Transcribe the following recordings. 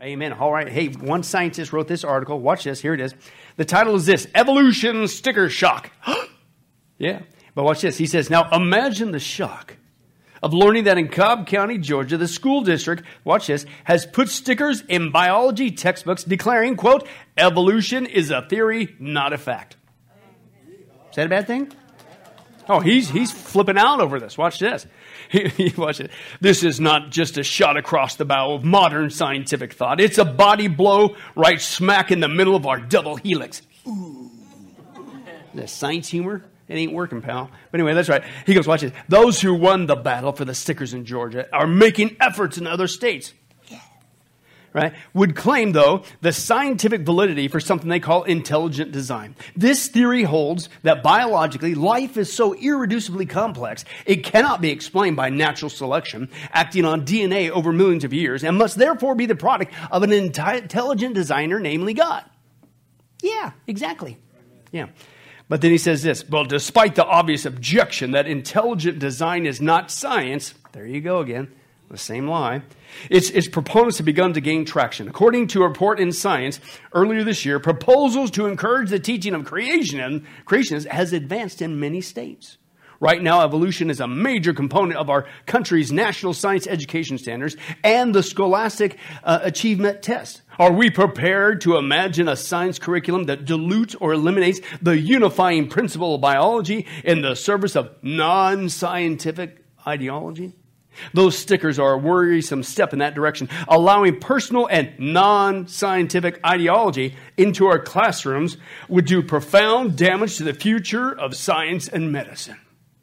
Amen. All right. Hey, one scientist wrote this article. Watch this. Here it is. The title is this: Evolution Sticker Shock. Yeah. But watch this. He says, now imagine the shock of learning that in Cobb County, Georgia, the school district, watch this, has put stickers in biology textbooks declaring, quote, evolution is a theory, not a fact. Is that a bad thing? Oh, he's flipping out over this. Watch this. Watch it. This is not just a shot across the bow of modern scientific thought. It's a body blow right smack in the middle of our double helix. Ooh. Is that science humor? It ain't working, pal. But anyway, that's right. He goes, watch this. Those who won the battle for the stickers in Georgia are making efforts in other states. Right? Would claim, though, the scientific validity for something they call intelligent design. This theory holds that biologically, life is so irreducibly complex, it cannot be explained by natural selection, acting on DNA over millions of years, and must therefore be the product of an intelligent designer, namely God. Yeah, exactly. Yeah. But then he says this, well, despite the obvious objection that intelligent design is not science, there you go again, the same lie, its proponents have begun to gain traction. According to a report in Science earlier this year, proposals to encourage the teaching of creationism has advanced in many states. Right now, evolution is a major component of our country's national science education standards and the Scholastic Achievement Test. Are we prepared to imagine a science curriculum that dilutes or eliminates the unifying principle of biology in the service of non-scientific ideology? Those stickers are a worrisome step in that direction, allowing personal and non-scientific ideology into our classrooms would do profound damage to the future of science and medicine.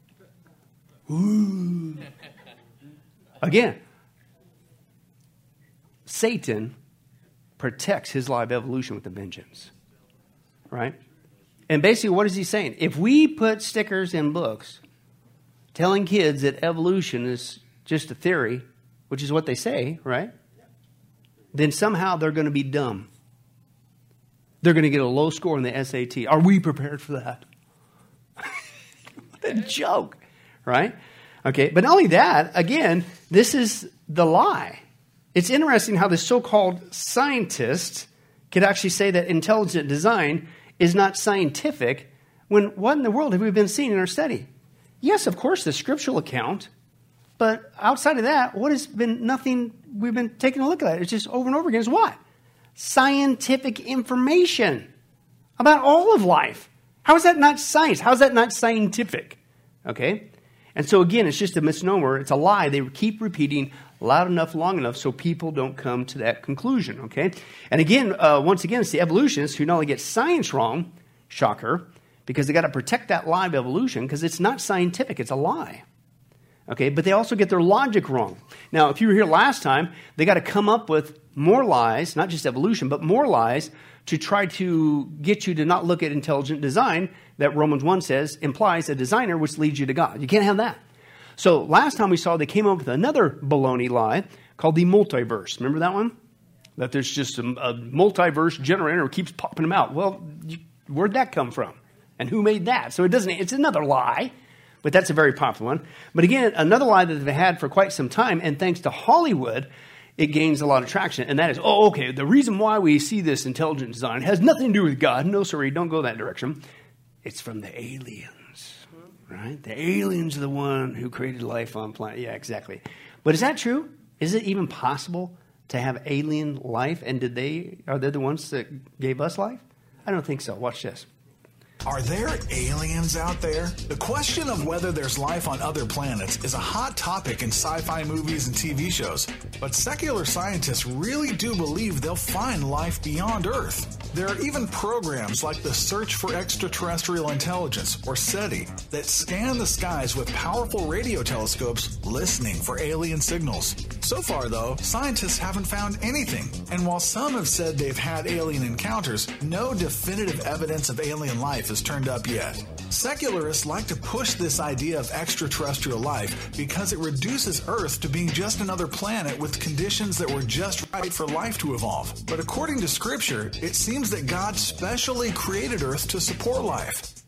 Ooh. Again, Satan protects his lie of evolution with a vengeance, right? And basically, what is he saying? If we put stickers in books telling kids that evolution is just a theory, which is what they say, right? Then somehow they're going to be dumb. They're going to get a low score in the SAT. Are we prepared for that? What a joke. Right? Okay, but not only that, again, this is the lie. It's interesting how the so-called scientists could actually say that intelligent design is not scientific when what in the world have we been seeing in our study? Yes, of course, the scriptural account, but outside of that, what has been nothing we've been taking a look at? It's just over and over again is what? Scientific information about all of life. How is that not science? How is that not scientific? Okay? And so again, it's just a misnomer. It's a lie. They keep repeating loud enough, long enough, so people don't come to that conclusion, okay? And again, once again, it's the evolutionists who not only get science wrong, shocker, because they got to protect that lie of evolution because it's not scientific. It's a lie, okay? But they also get their logic wrong. Now, if you were here last time, they got to come up with more lies, not just evolution, but more lies to try to get you to not look at intelligent design that Romans 1 says implies a designer which leads you to God. You can't have that. So last time we saw they came up with another baloney lie called the multiverse. Remember that one? That there's just a multiverse generator who keeps popping them out. Well, where'd that come from? And who made that? So it's another lie, but that's a very popular one. But again, another lie that they've had for quite some time, and thanks to Hollywood, it gains a lot of traction, and that is, okay, the reason why we see this intelligent design has nothing to do with God. No, sorry, don't go that direction. It's from the aliens, right? The aliens are the one who created life on planet. Yeah, exactly. But is that true? Is it even possible to have alien life, and are they the ones that gave us life? I don't think so. Watch this. Are there aliens out there? The question of whether there's life on other planets is a hot topic in sci-fi movies and TV shows. But secular scientists really do believe they'll find life beyond Earth. There are even programs like the Search for Extraterrestrial Intelligence, or SETI, that scan the skies with powerful radio telescopes listening for alien signals. So far, though, scientists haven't found anything. And while some have said they've had alien encounters, no definitive evidence of alien life has turned up yet. Secularists like to push this idea of extraterrestrial life because it reduces Earth to being just another planet with conditions that were just right for life to evolve. But according to Scripture, it seems that God specially created Earth to support life.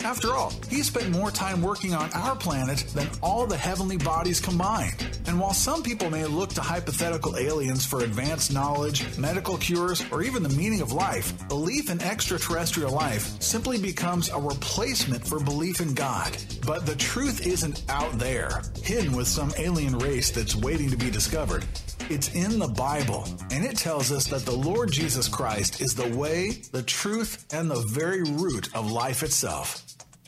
After all, he spent more time working on our planet than all the heavenly bodies combined. And while some people may look to hypothetical aliens for advanced knowledge, medical cures, or even the meaning of life, belief in extraterrestrial life simply becomes a replacement for belief in God. But the truth isn't out there, hidden with some alien race that's waiting to be discovered. It's in the Bible, and it tells us that the Lord Jesus Christ is the way, the truth, and the very root of life itself.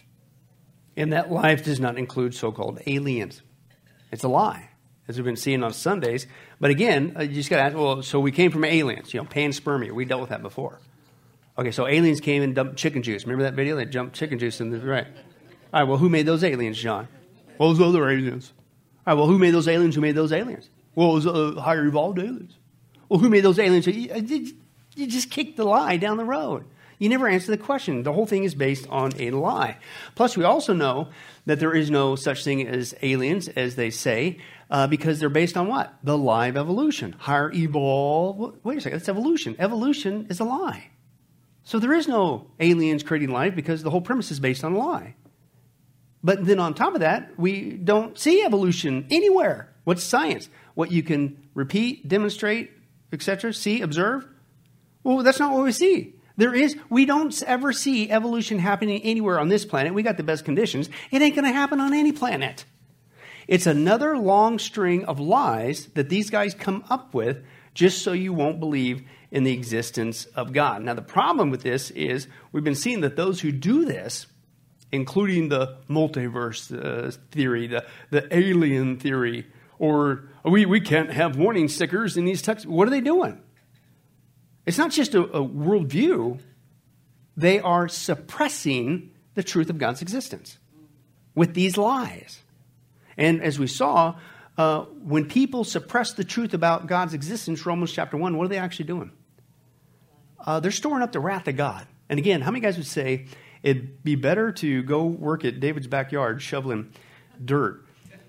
And that life does not include so-called aliens. It's a lie, as we've been seeing on Sundays. But again, you just got to ask, well, so we came from aliens, panspermia. We dealt with that before. Okay, so aliens came and dumped chicken juice. Remember that video? They dumped chicken juice in the, right. All right, well, who made those aliens, John? Well, those other aliens. All right, well, who made those aliens? Who made those aliens? Well, it was higher evolved aliens. Well, who made those aliens? You just kicked the lie down the road. You never answer the question. The whole thing is based on a lie. Plus, we also know that there is no such thing as aliens, as they say, because they're based on what? The lie of evolution. Higher evolve. Wait a second, that's evolution. Evolution is a lie. So there is no aliens creating life because the whole premise is based on a lie. But then on top of that, we don't see evolution anywhere. What's science? What you can repeat, demonstrate, etc., see, observe? Well, that's not what we see. We don't ever see evolution happening anywhere on this planet. We got the best conditions. It ain't going to happen on any planet. It's another long string of lies that these guys come up with just so you won't believe in the existence of God. Now, the problem with this is we've been seeing that those who do this, including the multiverse theory, the alien theory, or we can't have warning stickers in these texts. What are they doing? It's not just a worldview. They are suppressing the truth of God's existence with these lies. And as we saw, when people suppress the truth about God's existence, Romans chapter 1, what are they actually doing? They're storing up the wrath of God. And again, how many guys would say it'd be better to go work at David's backyard shoveling dirt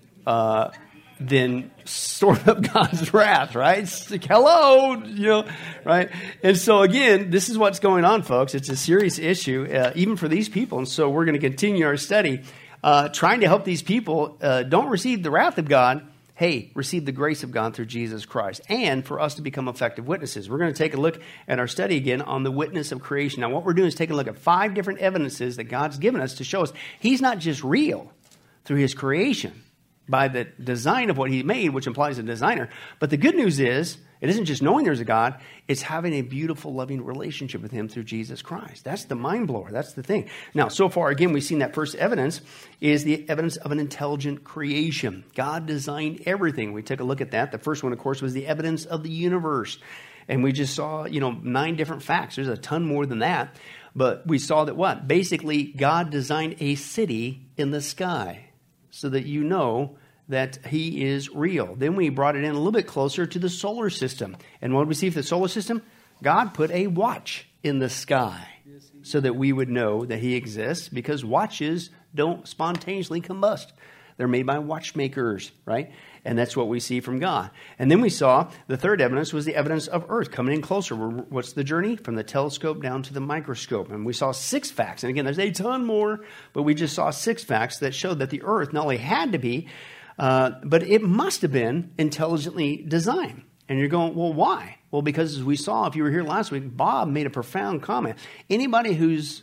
than storing up God's wrath, right? It's like, hello, right? And so again, this is what's going on, folks. It's a serious issue, even for these people. And so we're going to continue our study, trying to help these people don't receive the wrath of God. Hey, receive the grace of God through Jesus Christ, and for us to become effective witnesses. We're going to take a look at our study again on the witness of creation. Now, what we're doing is taking a look at 5 different evidences that God's given us to show us He's not just real through His creation, by the design of what He made, which implies a designer. But the good news is, it isn't just knowing there's a God, it's having a beautiful, loving relationship with Him through Jesus Christ. That's the mind blower. That's the thing. Now, so far, again, we've seen that first evidence is the evidence of an intelligent creation. God designed everything. We took a look at that. The first one, of course, was the evidence of the universe. And we just saw, 9 different facts. There's a ton more than that. But we saw that what? Basically, God designed a city in the sky so that you know that He is real. Then we brought it in a little bit closer to the solar system. And what did we see for the solar system? God put a watch in the sky so that we would know that He exists, because watches don't spontaneously combust. They're made by watchmakers, right? And that's what we see from God. And then we saw the third evidence was the evidence of Earth coming in closer. What's the journey? From the telescope down to the microscope. And we saw 6 facts. And again, there's a ton more, but we just saw 6 facts that showed that the Earth not only had to be, but it must have been intelligently designed. And you're going, well, why? Well, because as we saw, if you were here last week, Bob made a profound comment. Anybody who's...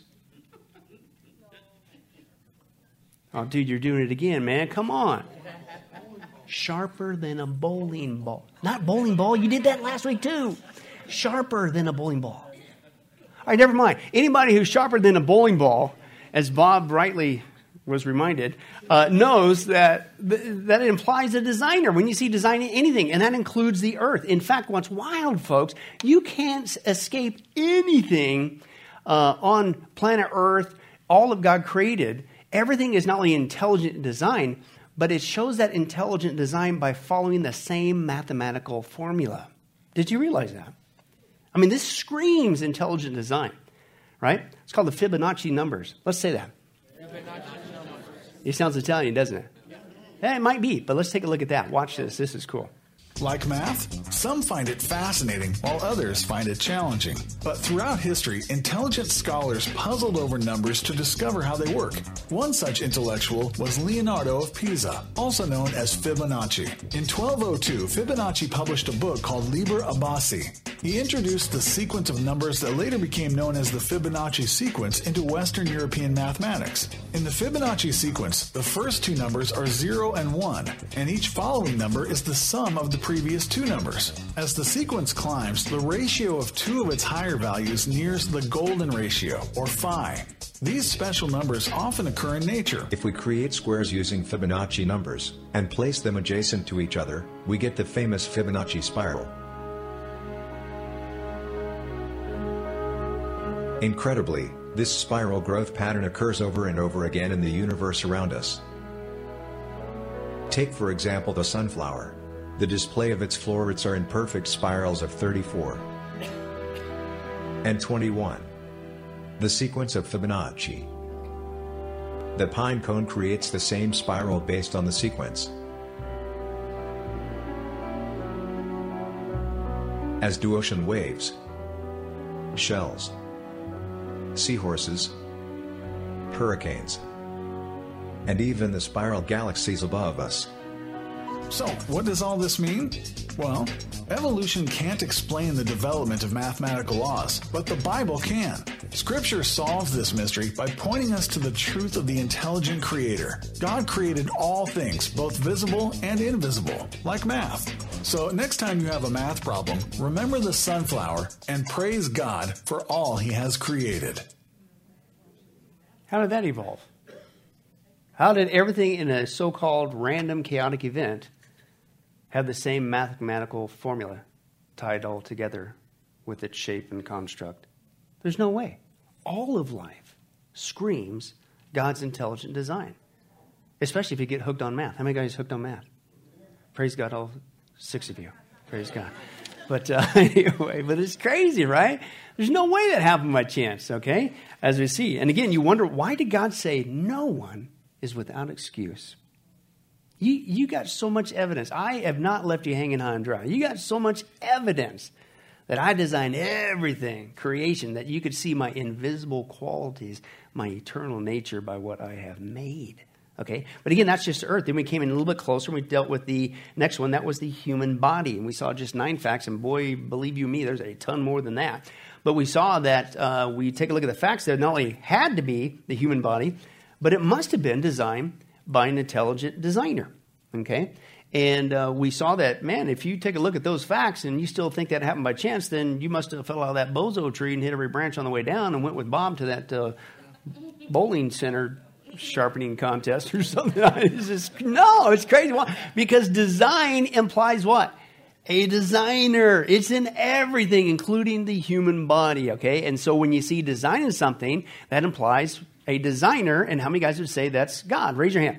Oh, dude, you're doing it again, man. Come on. Sharper than a bowling ball. Not bowling ball. You did that last week, too. Sharper than a bowling ball. All right, never mind. Anybody who's sharper than a bowling ball, as Bob rightly was reminded, knows that that implies a designer when you see designing anything, and that includes the earth. In fact, what's wild, folks, you can't escape anything on planet Earth, all of God created. Everything is not only intelligent design, but it shows that intelligent design by following the same mathematical formula. Did you realize that? I mean, this screams intelligent design, right? It's called the Fibonacci numbers. Let's say that. It sounds Italian, doesn't it? Yeah, it might be, but let's take a look at that. Watch this. This is cool. Like math? Some find it fascinating, while others find it challenging. But throughout history, intelligent scholars puzzled over numbers to discover how they work. One such intellectual was Leonardo of Pisa, also known as Fibonacci. In 1202, Fibonacci published a book called Liber Abaci. He introduced the sequence of numbers that later became known as the Fibonacci sequence into Western European mathematics. In the Fibonacci sequence, the first two numbers are 0 and 1, and each following number is the sum of the previous two numbers. As the sequence climbs, the ratio of two of its higher values nears the golden ratio, or phi. These special numbers often occur in nature. If we create squares using Fibonacci numbers, and place them adjacent to each other, we get the famous Fibonacci spiral. Incredibly, this spiral growth pattern occurs over and over again in the universe around us. Take for example the sunflower. The display of its florets are in perfect spirals of 34 and 21. The sequence of Fibonacci. The pine cone creates the same spiral based on the sequence, as do ocean waves, shells, seahorses, hurricanes, and even the spiral galaxies above us. So, what does all this mean? Well, evolution can't explain the development of mathematical laws, but the Bible can. Scripture solves this mystery by pointing us to the truth of the intelligent Creator. God created all things, both visible and invisible, like math. So, next time you have a math problem, remember the sunflower and praise God for all He has created. How did that evolve? How did everything in a so-called random chaotic event have the same mathematical formula tied all together with its shape and construct? There's no way. All of life screams God's intelligent design, especially if you get hooked on math. How many guys hooked on math? Praise God, all 6 of you. Praise God. But anyway, but it's crazy, right? There's no way that happened by chance, okay? As we see. And again, you wonder, why did God say no one is without excuse? You got so much evidence. I have not left you hanging high and dry. You got so much evidence that I designed everything, creation, that you could see my invisible qualities, my eternal nature by what I have made. Okay? But again, that's just Earth. Then we came in a little bit closer. We dealt with the next one. That was the human body. And we saw just 9 facts. And boy, believe you me, there's a ton more than that. But we saw that we take a look at the facts that not only had to be the human body, but it must have been designed by an intelligent designer. Okay? And we saw that, man, if you take a look at those facts and you still think that happened by chance, then you must have fell out of that bozo tree and hit every branch on the way down and went with Bob to that bowling center sharpening contest or something. It's crazy. Why? Because design implies what? A designer. It's in everything, including the human body, okay? And so when you see design in something, that implies a designer. And how many guys would say that's God? Raise your hand.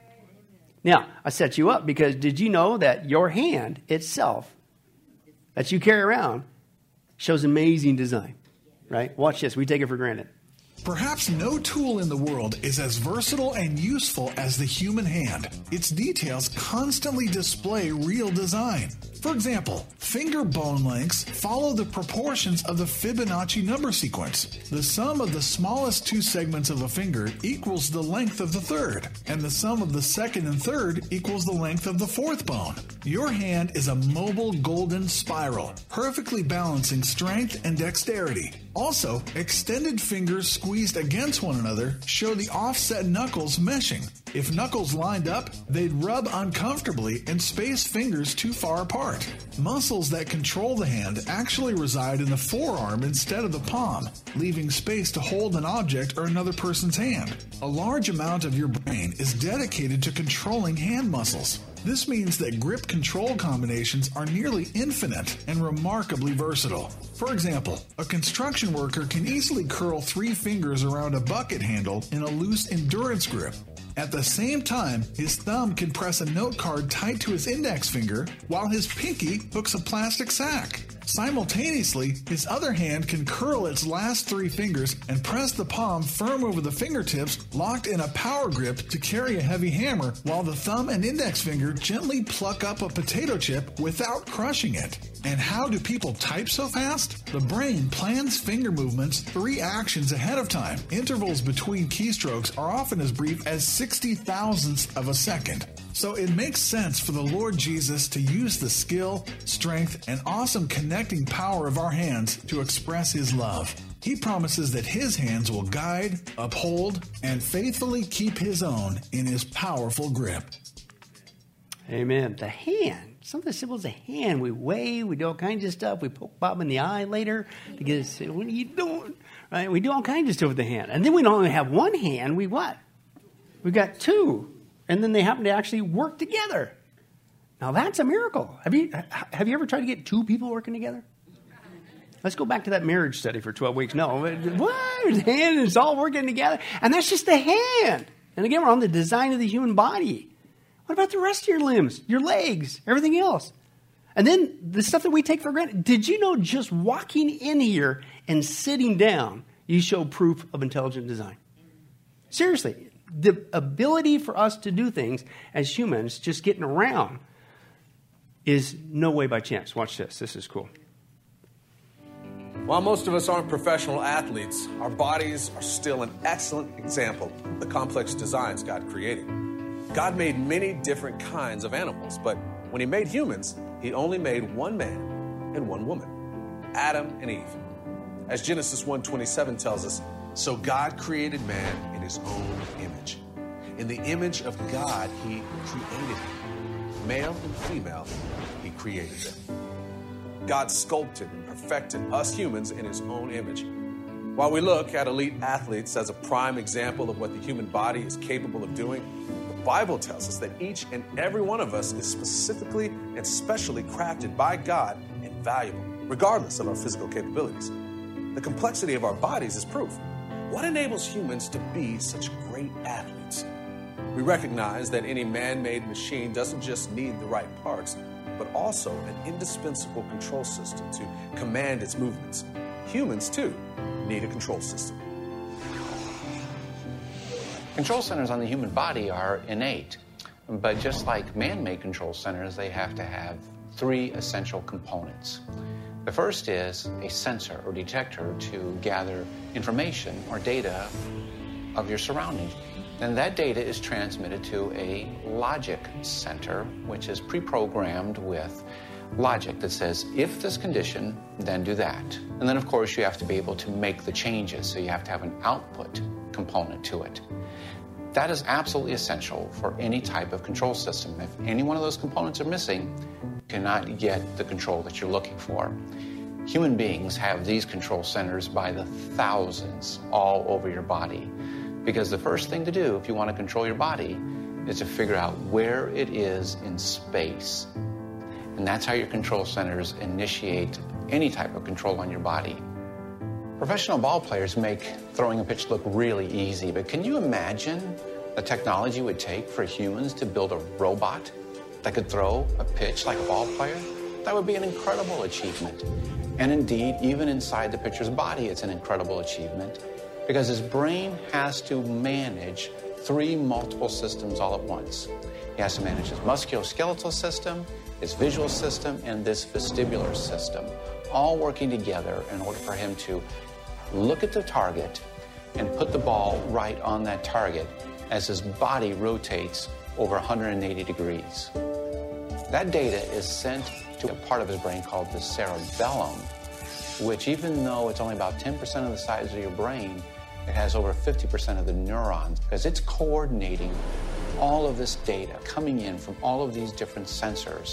Now, I set you up because did you know that your hand itself that you carry around shows amazing design, right? Watch this. We take it for granted. Perhaps no tool in the world is as versatile and useful as the human hand. Its details constantly display real design. For example, finger bone lengths follow the proportions of the Fibonacci number sequence. The sum of the smallest 2 segments of a finger equals the length of the third, and the sum of the second and third equals the length of the 4th bone. Your hand is a mobile golden spiral, perfectly balancing strength and dexterity. Also, extended fingers squeezed against one another show the offset knuckles meshing. If knuckles lined up, they'd rub uncomfortably and space fingers too far apart. Muscles that control the hand actually reside in the forearm instead of the palm, leaving space to hold an object or another person's hand. A large amount of your brain is dedicated to controlling hand muscles. This means that grip control combinations are nearly infinite and remarkably versatile. For example, a construction worker can easily curl 3 fingers around a bucket handle in a loose endurance grip. At the same time, his thumb can press a note card tight to his index finger, while his pinky hooks a plastic sack. Simultaneously, his other hand can curl its last 3 fingers and press the palm firm over the fingertips, locked in a power grip to carry a heavy hammer, while the thumb and index finger gently pluck up a potato chip without crushing it. And how do people type so fast? The brain plans finger movements 3 actions ahead of time. Intervals between keystrokes are often as brief as 60 thousandths of a second. So it makes sense for the Lord Jesus to use the skill, strength, and awesome connecting power of our hands to express His love. He promises that His hands will guide, uphold, and faithfully keep His own in His powerful grip. Amen. The hand. Something as simple as a hand. We weigh, we do all kinds of stuff. We poke Bob in the eye later to get us, what are you doing? Right? We do all kinds of stuff with the hand. And then we don't only have one hand, we what? We've got 2. And then they happen to actually work together. Now that's a miracle. Have you ever tried to get 2 people working together? Let's go back to that marriage study for 12 weeks. No, what? His hand is all working together. And that's just the hand. And again, we're on the design of the human body. What about the rest of your limbs, your legs, everything else? And then the stuff that we take for granted. Did you know just walking in here and sitting down, you show proof of intelligent design? Seriously. The ability for us to do things as humans, just getting around, is no way by chance. Watch this. This is cool. While most of us aren't professional athletes, our bodies are still an excellent example of the complex designs God created. God made many different kinds of animals, but when He made humans, He only made one man and one woman, Adam and Eve. As Genesis 1:27 tells us, so God created man in His own image. In the image of God, He created him. Male and female, He created them. God sculpted and perfected us humans in His own image. While we look at elite athletes as a prime example of what the human body is capable of doing, the Bible tells us that each and every one of us is specifically and specially crafted by God and valuable, regardless of our physical capabilities. The complexity of our bodies is proof. What enables humans to be such great athletes? We recognize that any man-made machine doesn't just need the right parts, but also an indispensable control system to command its movements. Humans, too, need a control system. Control centers on the human body are innate, but just like man-made control centers, they have to have 3 essential components. The first is a sensor or detector to gather information or data of your surroundings. Then that data is transmitted to a logic center, which is pre-programmed with logic that says, if this condition, then do that. And then, of course, you have to be able to make the changes, so you have to have an output component to it. That is absolutely essential for any type of control system. If any one of those components are missing, cannot get the control that you're looking for. Human beings have these control centers by the thousands all over your body, because the first thing to do if you want to control your body is to figure out where it is in space. And that's how your control centers initiate any type of control on your body. Professional ball players make throwing a pitch look really easy, but can you imagine the technology it would take for humans to build a robot that could throw a pitch like a ball player? That would be an incredible achievement. And indeed, even inside the pitcher's body, it's an incredible achievement, because his brain has to manage 3 multiple systems all at once. He has to manage his musculoskeletal system, his visual system, and this vestibular system, all working together in order for him to look at the target and put the ball right on that target as his body rotates over 180 degrees. That data is sent to a part of his brain called the cerebellum, which, even though it's only about 10% of the size of your brain, it has over 50% of the neurons, because it's coordinating all of this data coming in from all of these different sensors.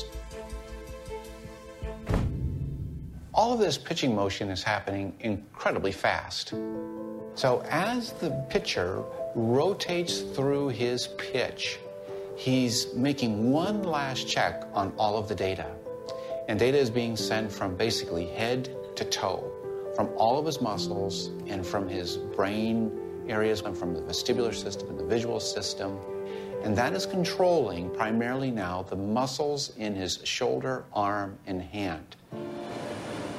All of this pitching motion is happening incredibly fast. So as the pitcher rotates through his pitch, he's making one last check on all of the data. And data is being sent from basically head to toe, from all of his muscles and from his brain areas and from the vestibular system and the visual system. And that is controlling primarily now the muscles in his shoulder, arm, and hand.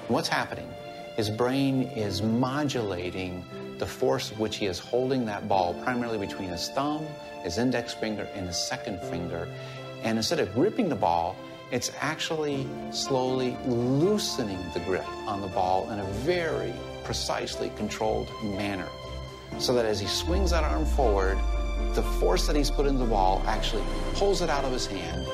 What's happening? His brain is modulating the force of which he is holding that ball, primarily between his thumb, his index finger, and his second finger. And instead of gripping the ball, it's actually slowly loosening the grip on the ball in a very precisely controlled manner. So that as he swings that arm forward, the force that he's put into the ball actually pulls it out of his hand.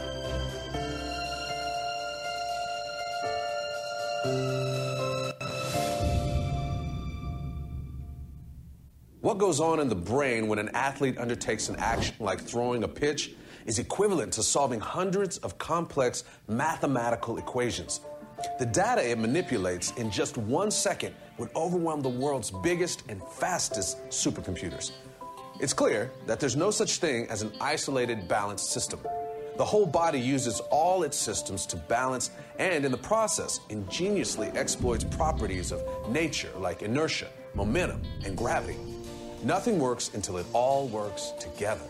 What goes on in the brain when an athlete undertakes an action like throwing a pitch is equivalent to solving hundreds of complex mathematical equations. The data it manipulates in just 1 second would overwhelm the world's biggest and fastest supercomputers. It's clear that there's no such thing as an isolated, balanced system. The whole body uses all its systems to balance and, in the process, ingeniously exploits properties of nature like inertia, momentum, and gravity. Nothing works until it all works together.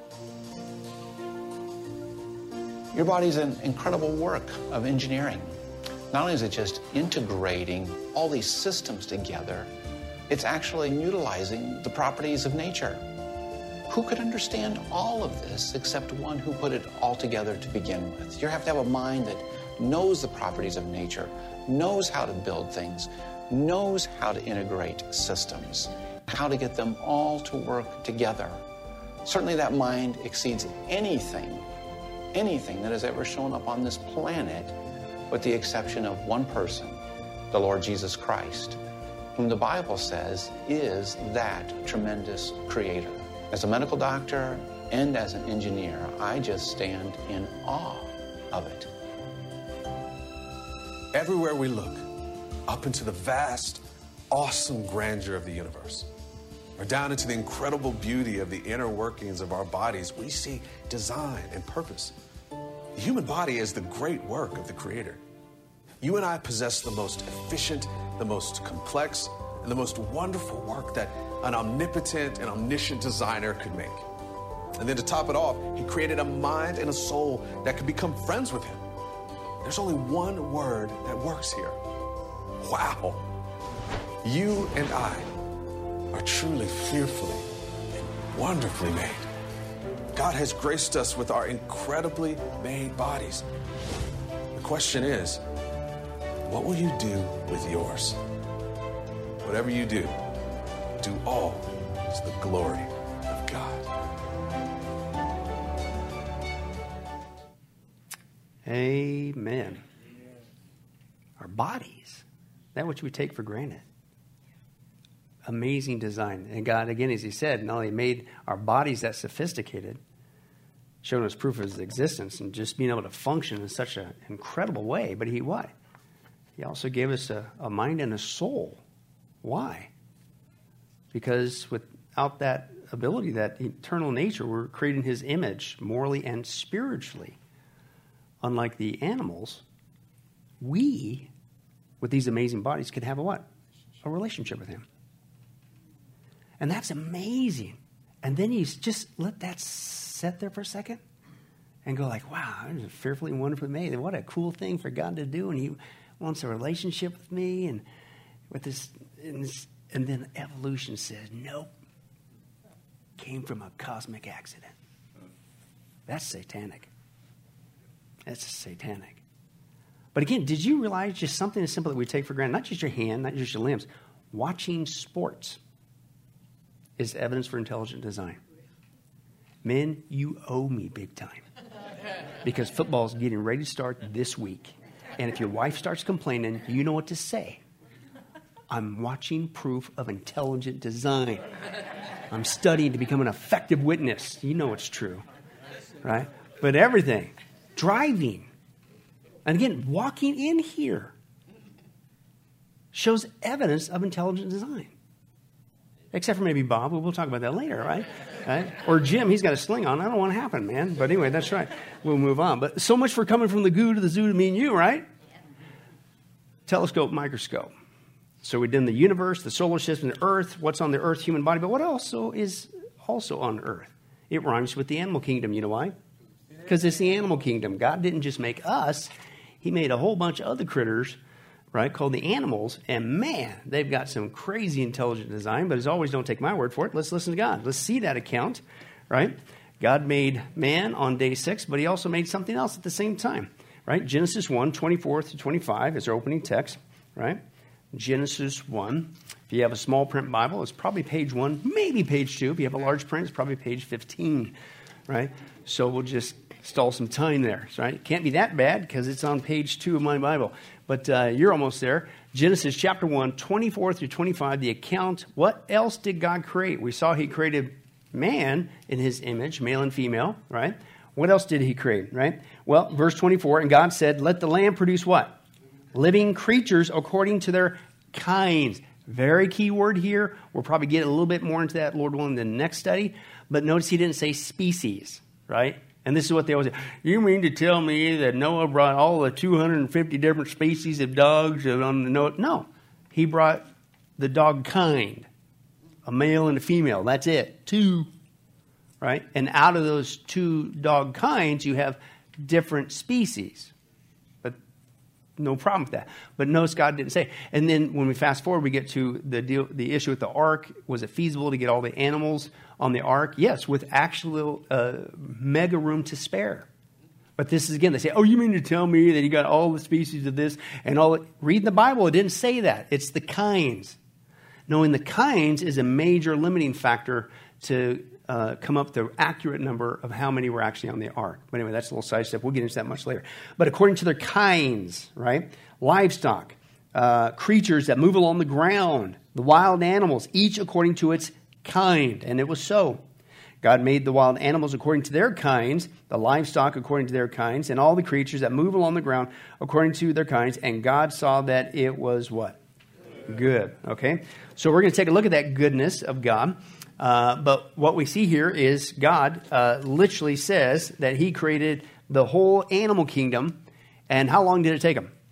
Your body's an incredible work of engineering. Not only is it just integrating all these systems together, it's actually utilizing the properties of nature. Who could understand all of this except one who put it all together to begin with? You have to have a mind that knows the properties of nature, knows how to build things, knows how to integrate systems, how to get them all to work together. Certainly that mind exceeds anything that has ever shown up on this planet, with the exception of one person, the Lord Jesus Christ, whom the Bible says is that tremendous creator. As a medical doctor and as an engineer, I just stand in awe of it. Everywhere we look, up into the vast, awesome grandeur of the universe, or down into the incredible beauty of the inner workings of our bodies, we see design and purpose. The human body is the great work of the Creator. You and I possess the most efficient, the most complex, and the most wonderful work that an omnipotent and omniscient designer could make. And then to top it off, he created a mind and a soul that could become friends with him. There's only one word that works here. Wow. You and I are truly fearfully and wonderfully made. God has graced us with our incredibly made bodies. The question is, what will you do with yours? Whatever you do, do all to the glory of God. Amen. Our bodies, that which we take for granted. Amazing design. And God, again, as he said, not only made our bodies that sophisticated, showing us proof of his existence and just being able to function in such an incredible way, but he what? He also gave us a mind and a soul. Why? Because without that ability, that eternal nature, we're creating his image morally and spiritually. Unlike the animals, we, with these amazing bodies, could have a what? A relationship with him. And that's amazing. And then you just let that sit there for a second and go like, wow, this is fearfully and wonderfully made. And what a cool thing for God to do. And he wants a relationship with me and with this. And then evolution says, nope. Came from a cosmic accident. That's satanic. That's satanic. But again, did you realize just something as simple that we take for granted, not just your hand, not just your limbs, watching sports is evidence for intelligent design. Men, you owe me big time. Because football's getting ready to start this week. And if your wife starts complaining, you know what to say. I'm watching proof of intelligent design. I'm studying to become an effective witness. You know it's true, right? But everything, driving, and again, walking in here shows evidence of intelligent design. Except for maybe Bob. We'll talk about that later, right? Or Jim, he's got a sling on. I don't want to happen, man. But anyway, that's right. We'll move on. But so much for coming from the goo to the zoo to me and you, right? Telescope, microscope. So we did the universe, the solar system, the earth, what's on the earth, human body. But what also is also on earth? It rhymes with the animal kingdom. You know why? Because it's the animal kingdom. God didn't just make us. He made a whole bunch of other critters right, called the animals. And man, they've got some crazy intelligent design. But as always, don't take my word for it. Let's listen to God. Let's see that account, right? God made man on day 6, but he also made something else at the same time, right? Genesis 1, 24 through 25 is our opening text, right? Genesis 1. If you have a small print Bible, it's probably page 1, maybe page 2. If you have a large print, it's probably page 15, right? So we'll just stall some time there, right? It can't be that bad because it's on page 2 of my Bible. But you're almost there. Genesis chapter 1, 24 through 25, the account. What else did God create? We saw he created man in his image, male and female, right? What else did he create, right? Well, verse 24, and God said, let the land produce what? Living creatures according to their kinds. Very key word here. We'll probably get a little bit more into that, Lord willing, in the next study. But notice he didn't say species, right? And this is what they always say. You mean to tell me that Noah brought all the 250 different species of dogs on the Noah? No. He brought the dog kind. A male and a female. That's it. 2. Right? And out of those 2 dog kinds, you have different species. But no problem with that. But notice God didn't say. And then when we fast forward, we get to the issue with the ark. Was it feasible to get all the animals on the ark? Yes, with actual mega room to spare. But this is, again, they say, oh, you mean to tell me that you got all the species of this and all? Read the Bible. It didn't say that. It's the kinds. Knowing the kinds is a major limiting factor to come up with the accurate number of how many were actually on the ark. But anyway, that's a little side step. We'll get into that much later. But according to their kinds, right? Livestock, creatures that move along the ground, the wild animals, each according to its kind. And it was so. God made the wild animals according to their kinds, the livestock according to their kinds, and all the creatures that move along the ground according to their kinds. And God saw that it was what? Good. Okay. So we're going to take a look at that goodness of God. But what we see here is God literally says that he created the whole animal kingdom. And how long did it take him?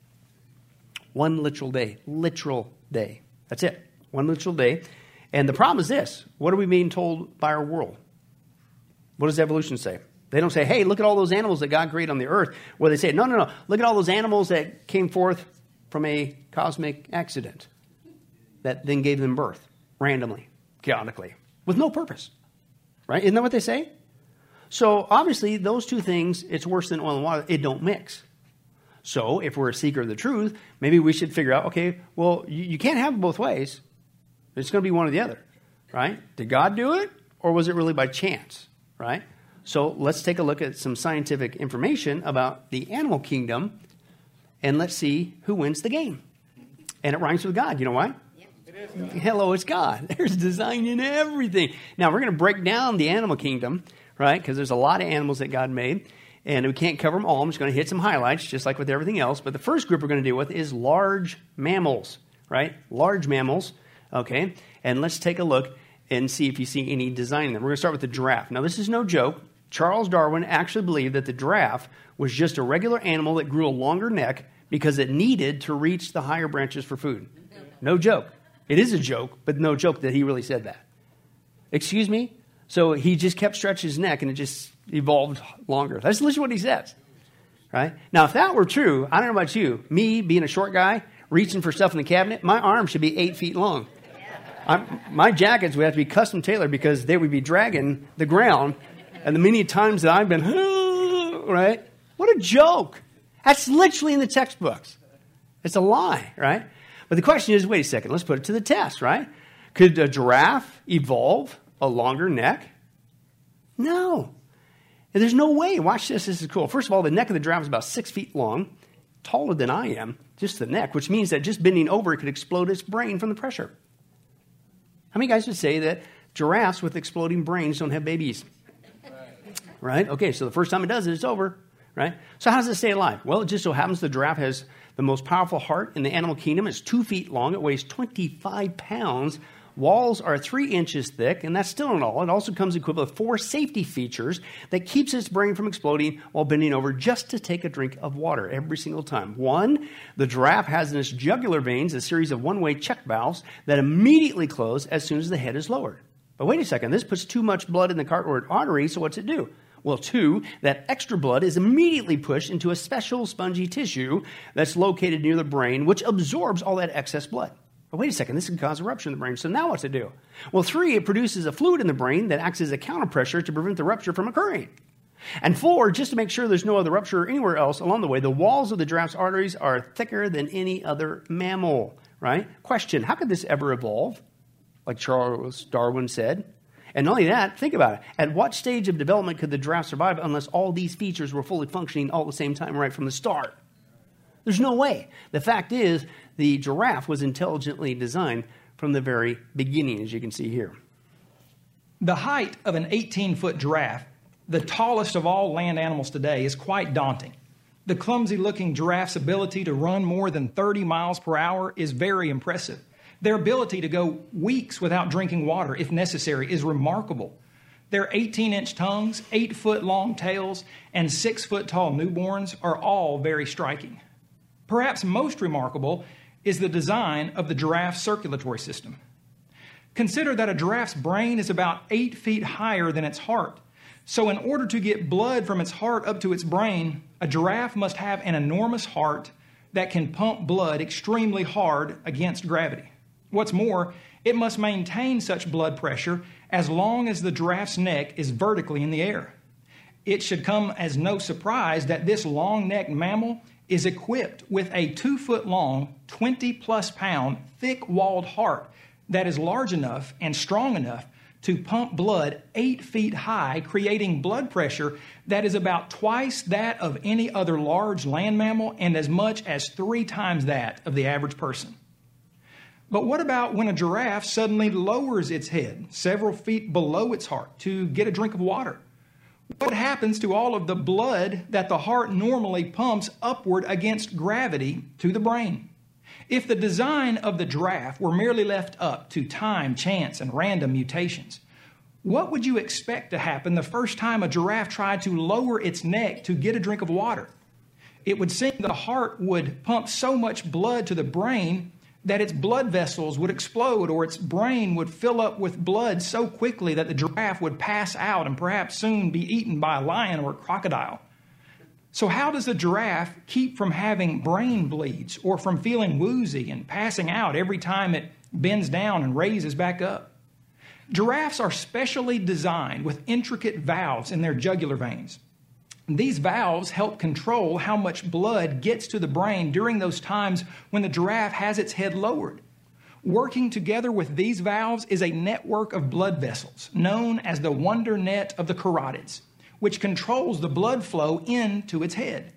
1 literal day. Literal day. That's it. 1 literal day. And the problem is this. What are we being told by our world? What does evolution say? They don't say, hey, look at all those animals that God created on the earth. Well, they say, no. Look at all those animals that came forth from a cosmic accident that then gave them birth randomly, chaotically, with no purpose. Right? Isn't that what they say? So obviously those two things, it's worse than oil and water. It don't mix. So if we're a seeker of the truth, maybe we should figure out, okay, well, you can't have it both ways. It's going to be one or the other. Right? Did God do it? Or was it really by chance? Right? So let's take a look at some scientific information about the animal kingdom. And let's see who wins the game. And it rhymes with God. You know why? Hello, it's God. There's design in everything. Now, we're going to break down the animal kingdom, right? Because there's a lot of animals that God made. And we can't cover them all. I'm just going to hit some highlights, just like with everything else. But the first group we're going to deal with is large mammals, right? Large mammals, okay? And let's take a look and see if you see any design in them. We're going to start with the giraffe. Now, this is no joke. Charles Darwin actually believed that the giraffe was just a regular animal that grew a longer neck because it needed to reach the higher branches for food. No joke. It is a joke, but no joke that he really said that. Excuse me? So he just kept stretching his neck and it just evolved longer. That's literally what he says. Right? Now, if that were true, I don't know about you, me being a short guy, reaching for stuff in the cabinet, my arm should be 8 feet long. My jackets would have to be custom tailored because they would be dragging the ground. And the many times that I've been, right? What a joke. That's literally in the textbooks. It's a lie, right? But the question is, wait a second, let's put it to the test, right? Could a giraffe evolve a longer neck? No. And there's no way. Watch this. This is cool. First of all, the neck of the giraffe is about 6 feet long, taller than I am, just the neck, which means that just bending over, it could explode its brain from the pressure. How many guys would say that giraffes with exploding brains don't have babies? Right? Okay, so the first time it does it, it's over. Right? So how does it stay alive? Well, it just so happens the giraffe has the most powerful heart in the animal kingdom. It's 2 feet long. It weighs 25 pounds. Walls are 3 inches thick, and that's still not all. It also comes equipped with 4 safety features that keeps its brain from exploding while bending over just to take a drink of water every single time. 1, the giraffe has in its jugular veins a series of one-way check valves that immediately close as soon as the head is lowered. But wait a second, this puts too much blood in the carotid artery, so what's it do? Well, 2, that extra blood is immediately pushed into a special spongy tissue that's located near the brain, which absorbs all that excess blood. But wait a second, this can cause a rupture in the brain, so now what to do? Well, 3, it produces a fluid in the brain that acts as a counterpressure to prevent the rupture from occurring. And 4, just to make sure there's no other rupture anywhere else along the way, the walls of the giraffe's arteries are thicker than any other mammal, right? Question, how could this ever evolve? Like Charles Darwin said. And not only that, think about it. At what stage of development could the giraffe survive unless all these features were fully functioning all at the same time right from the start? There's no way. The fact is, the giraffe was intelligently designed from the very beginning, as you can see here. The height of an 18-foot giraffe, the tallest of all land animals today, is quite daunting. The clumsy-looking giraffe's ability to run more than 30 miles per hour is very impressive. Their ability to go weeks without drinking water, if necessary, is remarkable. Their 18-inch tongues, 8-foot-long tails, and 6-foot-tall newborns are all very striking. Perhaps most remarkable is the design of the giraffe's circulatory system. Consider that a giraffe's brain is about 8 feet higher than its heart. So in order to get blood from its heart up to its brain, a giraffe must have an enormous heart that can pump blood extremely hard against gravity. What's more, it must maintain such blood pressure as long as the giraffe's neck is vertically in the air. It should come as no surprise that this long-necked mammal is equipped with a 2-foot-long, 20-plus pound, thick-walled heart that is large enough and strong enough to pump blood 8 feet high, creating blood pressure that is about twice that of any other large land mammal and as much as 3 times that of the average person. But what about when a giraffe suddenly lowers its head several feet below its heart to get a drink of water? What happens to all of the blood that the heart normally pumps upward against gravity to the brain? If the design of the giraffe were merely left up to time, chance, and random mutations, what would you expect to happen the first time a giraffe tried to lower its neck to get a drink of water? It would seem the heart would pump so much blood to the brain that its blood vessels would explode, or its brain would fill up with blood so quickly that the giraffe would pass out and perhaps soon be eaten by a lion or a crocodile. So how does the giraffe keep from having brain bleeds or from feeling woozy and passing out every time it bends down and raises back up? Giraffes are specially designed with intricate valves in their jugular veins. These valves help control how much blood gets to the brain during those times when the giraffe has its head lowered. Working together with these valves is a network of blood vessels known as the wonder net of the carotids, which controls the blood flow into its head.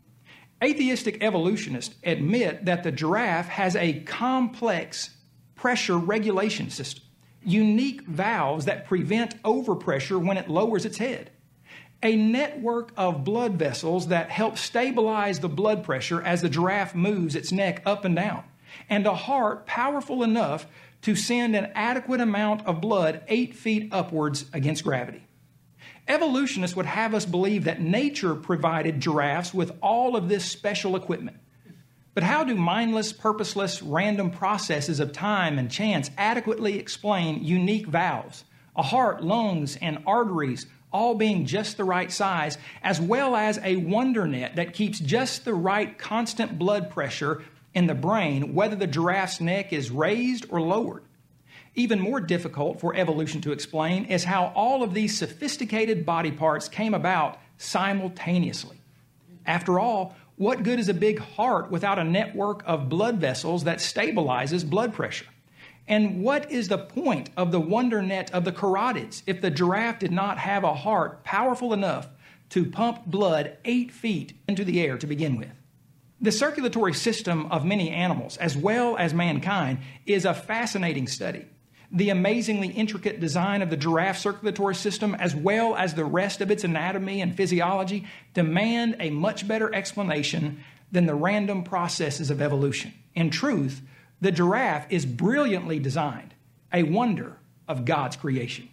Atheistic evolutionists admit that the giraffe has a complex pressure regulation system, unique valves that prevent overpressure when it lowers its head, a network of blood vessels that help stabilize the blood pressure as the giraffe moves its neck up and down, and a heart powerful enough to send an adequate amount of blood 8 feet upwards against gravity. Evolutionists would have us believe that nature provided giraffes with all of this special equipment. But how do mindless, purposeless, random processes of time and chance adequately explain unique valves, a heart, lungs, and arteries all being just the right size, as well as a wonder net that keeps just the right constant blood pressure in the brain, whether the giraffe's neck is raised or lowered? Even more difficult for evolution to explain is how all of these sophisticated body parts came about simultaneously. After all, what good is a big heart without a network of blood vessels that stabilizes blood pressure? And what is the point of the wonder net of the carotids if the giraffe did not have a heart powerful enough to pump blood 8 feet into the air to begin with? The circulatory system of many animals, as well as mankind, is a fascinating study. The amazingly intricate design of the giraffe circulatory system, as well as the rest of its anatomy and physiology, demand a much better explanation than the random processes of evolution. In truth, the giraffe is brilliantly designed, a wonder of God's creation.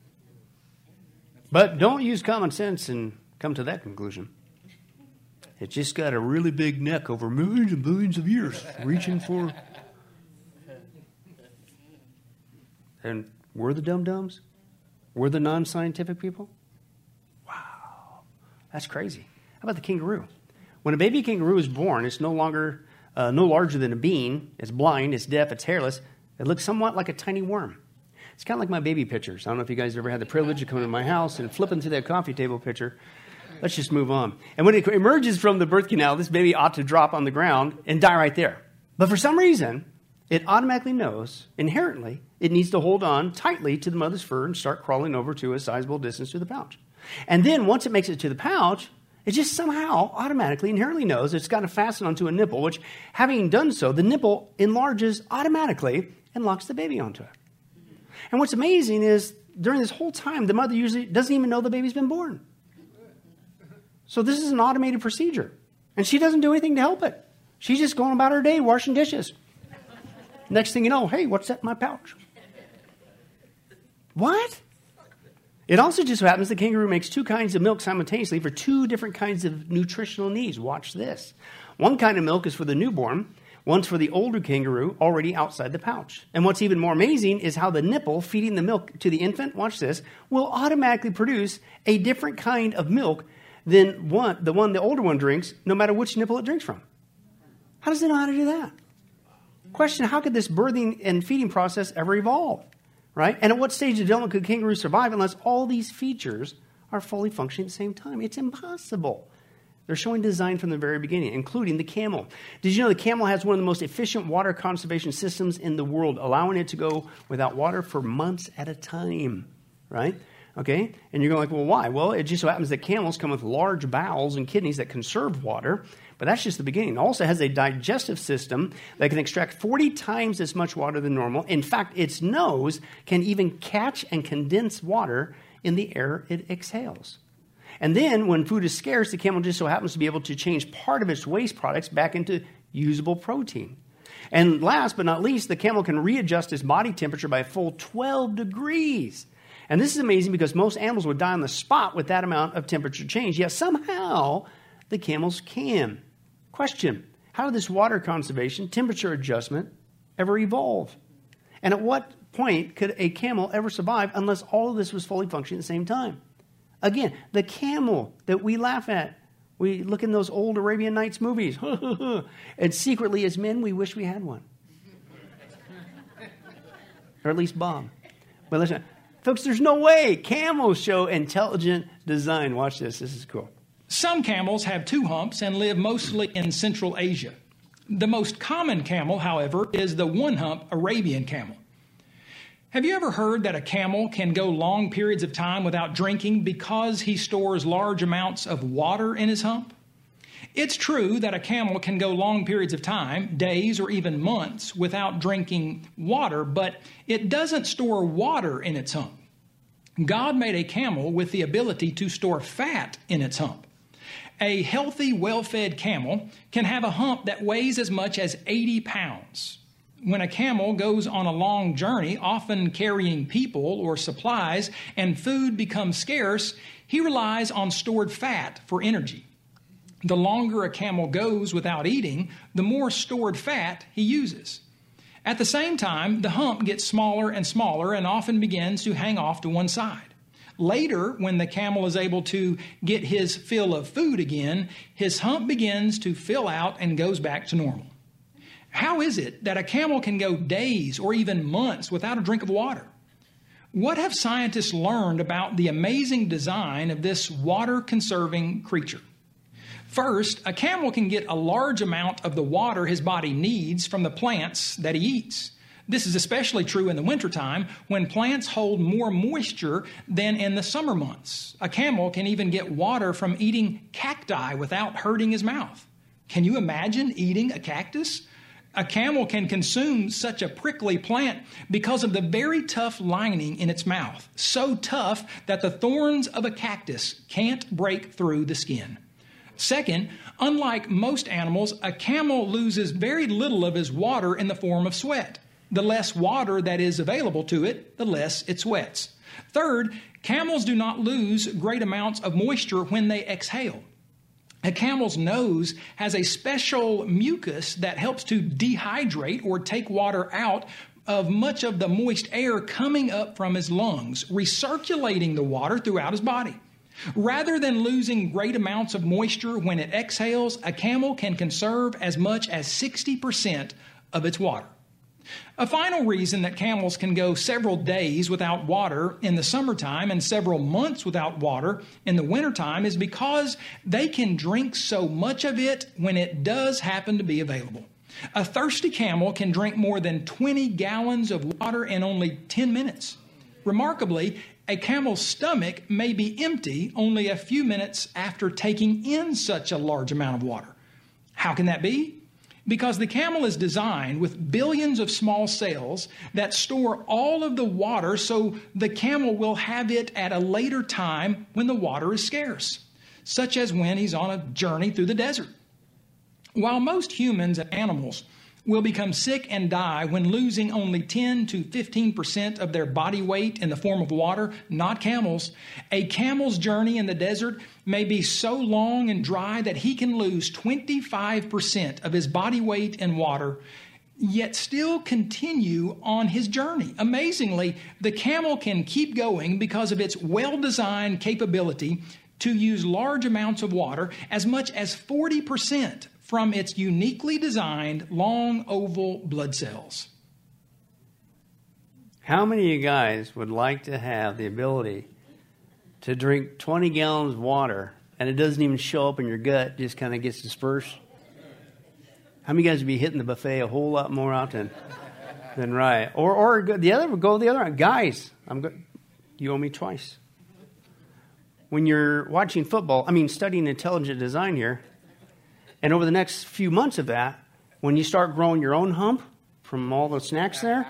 But don't use common sense and come to that conclusion. It's just got a really big neck over millions and billions of years, reaching for... And we're the dum-dums? We're the non-scientific people? Wow. That's crazy. How about the kangaroo? When a baby kangaroo is born, it's no larger than a bean. It's blind, it's deaf, it's hairless. It looks somewhat like a tiny worm. It's kind of like my baby pictures. I don't know if you guys ever had the privilege of coming to my house and flipping through that coffee table picture. Let's just move on. And when it emerges from the birth canal, this baby ought to drop on the ground and die right there. But for some reason, it automatically knows, inherently, it needs to hold on tightly to the mother's fur and start crawling over to a sizable distance to the pouch. And then once it makes it to the pouch, it just somehow automatically, inherently knows it's got to fasten onto a nipple, which, having done so, the nipple enlarges automatically and locks the baby onto it. And what's amazing is, during this whole time, the mother usually doesn't even know the baby's been born. So this is an automated procedure. And she doesn't do anything to help it. She's just going about her day washing dishes. Next thing you know, hey, what's that in my pouch? What? It also just so happens the kangaroo makes 2 kinds of milk simultaneously for 2 different kinds of nutritional needs. Watch this. One kind of milk is for the newborn. One's for the older kangaroo already outside the pouch. And what's even more amazing is how the nipple feeding the milk to the infant, watch this, will automatically produce a different kind of milk than the older one drinks, no matter which nipple it drinks from. How does it know how to do that? Question, how could this birthing and feeding process ever evolve? Right? And at what stage of development could kangaroos survive unless all these features are fully functioning at the same time? It's impossible. They're showing design from the very beginning, including the camel. Did you know the camel has one of the most efficient water conservation systems in the world, allowing it to go without water for months at a time, right? Okay? And you're going like, well, why? Well, it just so happens that camels come with large bowels and kidneys that conserve water, but that's just the beginning. It also has a digestive system that can extract 40 times as much water than normal. In fact, its nose can even catch and condense water in the air it exhales. And then, when food is scarce, the camel just so happens to be able to change part of its waste products back into usable protein. And last but not least, the camel can readjust its body temperature by a full 12 degrees. And this is amazing because most animals would die on the spot with that amount of temperature change. Yet somehow, the camels can. Question, how did this water conservation, temperature adjustment, ever evolve? And at what point could a camel ever survive unless all of this was fully functioning at the same time? Again, the camel that we laugh at. We look in those old Arabian Nights movies. And secretly, as men, we wish we had one. Or at least Bob. But listen, folks, there's no way. Camels show intelligent design. Watch this. This is cool. Some camels have 2 humps and live mostly in Central Asia. The most common camel, however, is the 1-hump Arabian camel. Have you ever heard that a camel can go long periods of time without drinking because he stores large amounts of water in his hump? It's true that a camel can go long periods of time, days or even months, without drinking water, but it doesn't store water in its hump. God made a camel with the ability to store fat in its hump. A healthy, well-fed camel can have a hump that weighs as much as 80 pounds. When a camel goes on a long journey, often carrying people or supplies, and food becomes scarce, he relies on stored fat for energy. The longer a camel goes without eating, the more stored fat he uses. At the same time, the hump gets smaller and smaller and often begins to hang off to one side. Later, when the camel is able to get his fill of food again, his hump begins to fill out and goes back to normal. How is it that a camel can go days or even months without a drink of water? What have scientists learned about the amazing design of this water-conserving creature? First, a camel can get a large amount of the water his body needs from the plants that he eats. This is especially true in the wintertime when plants hold more moisture than in the summer months. A camel can even get water from eating cacti without hurting his mouth. Can you imagine eating a cactus? A camel can consume such a prickly plant because of the very tough lining in its mouth. So tough that the thorns of a cactus can't break through the skin. Second, unlike most animals, a camel loses very little of his water in the form of sweat. The less water that is available to it, the less it sweats. Third, camels do not lose great amounts of moisture when they exhale. A camel's nose has a special mucus that helps to dehydrate or take water out of much of the moist air coming up from his lungs, recirculating the water throughout his body. Rather than losing great amounts of moisture when it exhales, a camel can conserve as much as 60% of its water. A final reason that camels can go several days without water in the summertime and several months without water in the wintertime is because they can drink so much of it when it does happen to be available. A thirsty camel can drink more than 20 gallons of water in only 10 minutes. Remarkably, a camel's stomach may be empty only a few minutes after taking in such a large amount of water. How can that be? Because the camel is designed with billions of small cells that store all of the water, so the camel will have it at a later time when the water is scarce, such as when he's on a journey through the desert. While most humans and animals will become sick and die when losing only 10 to 15% of their body weight in the form of water, not camels. A camel's journey in the desert may be so long and dry that he can lose 25% of his body weight in water, yet still continue on his journey. Amazingly, the camel can keep going because of its well-designed capability to use large amounts of water, as much as 40% from its uniquely designed long oval blood cells. How many of you guys would like to have the ability to drink 20 gallons of water and it doesn't even show up in your gut, just kind of gets dispersed? How many of you guys would be hitting the buffet a whole lot more often than right? Or the other way. Guys, you owe me twice. When you're watching football, studying intelligent design here, and over the next few months of that, when you start growing your own hump from all the snacks there,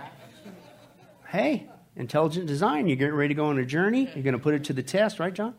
hey, intelligent design, you get ready to go on a journey. You're going to put it to the test, right, John?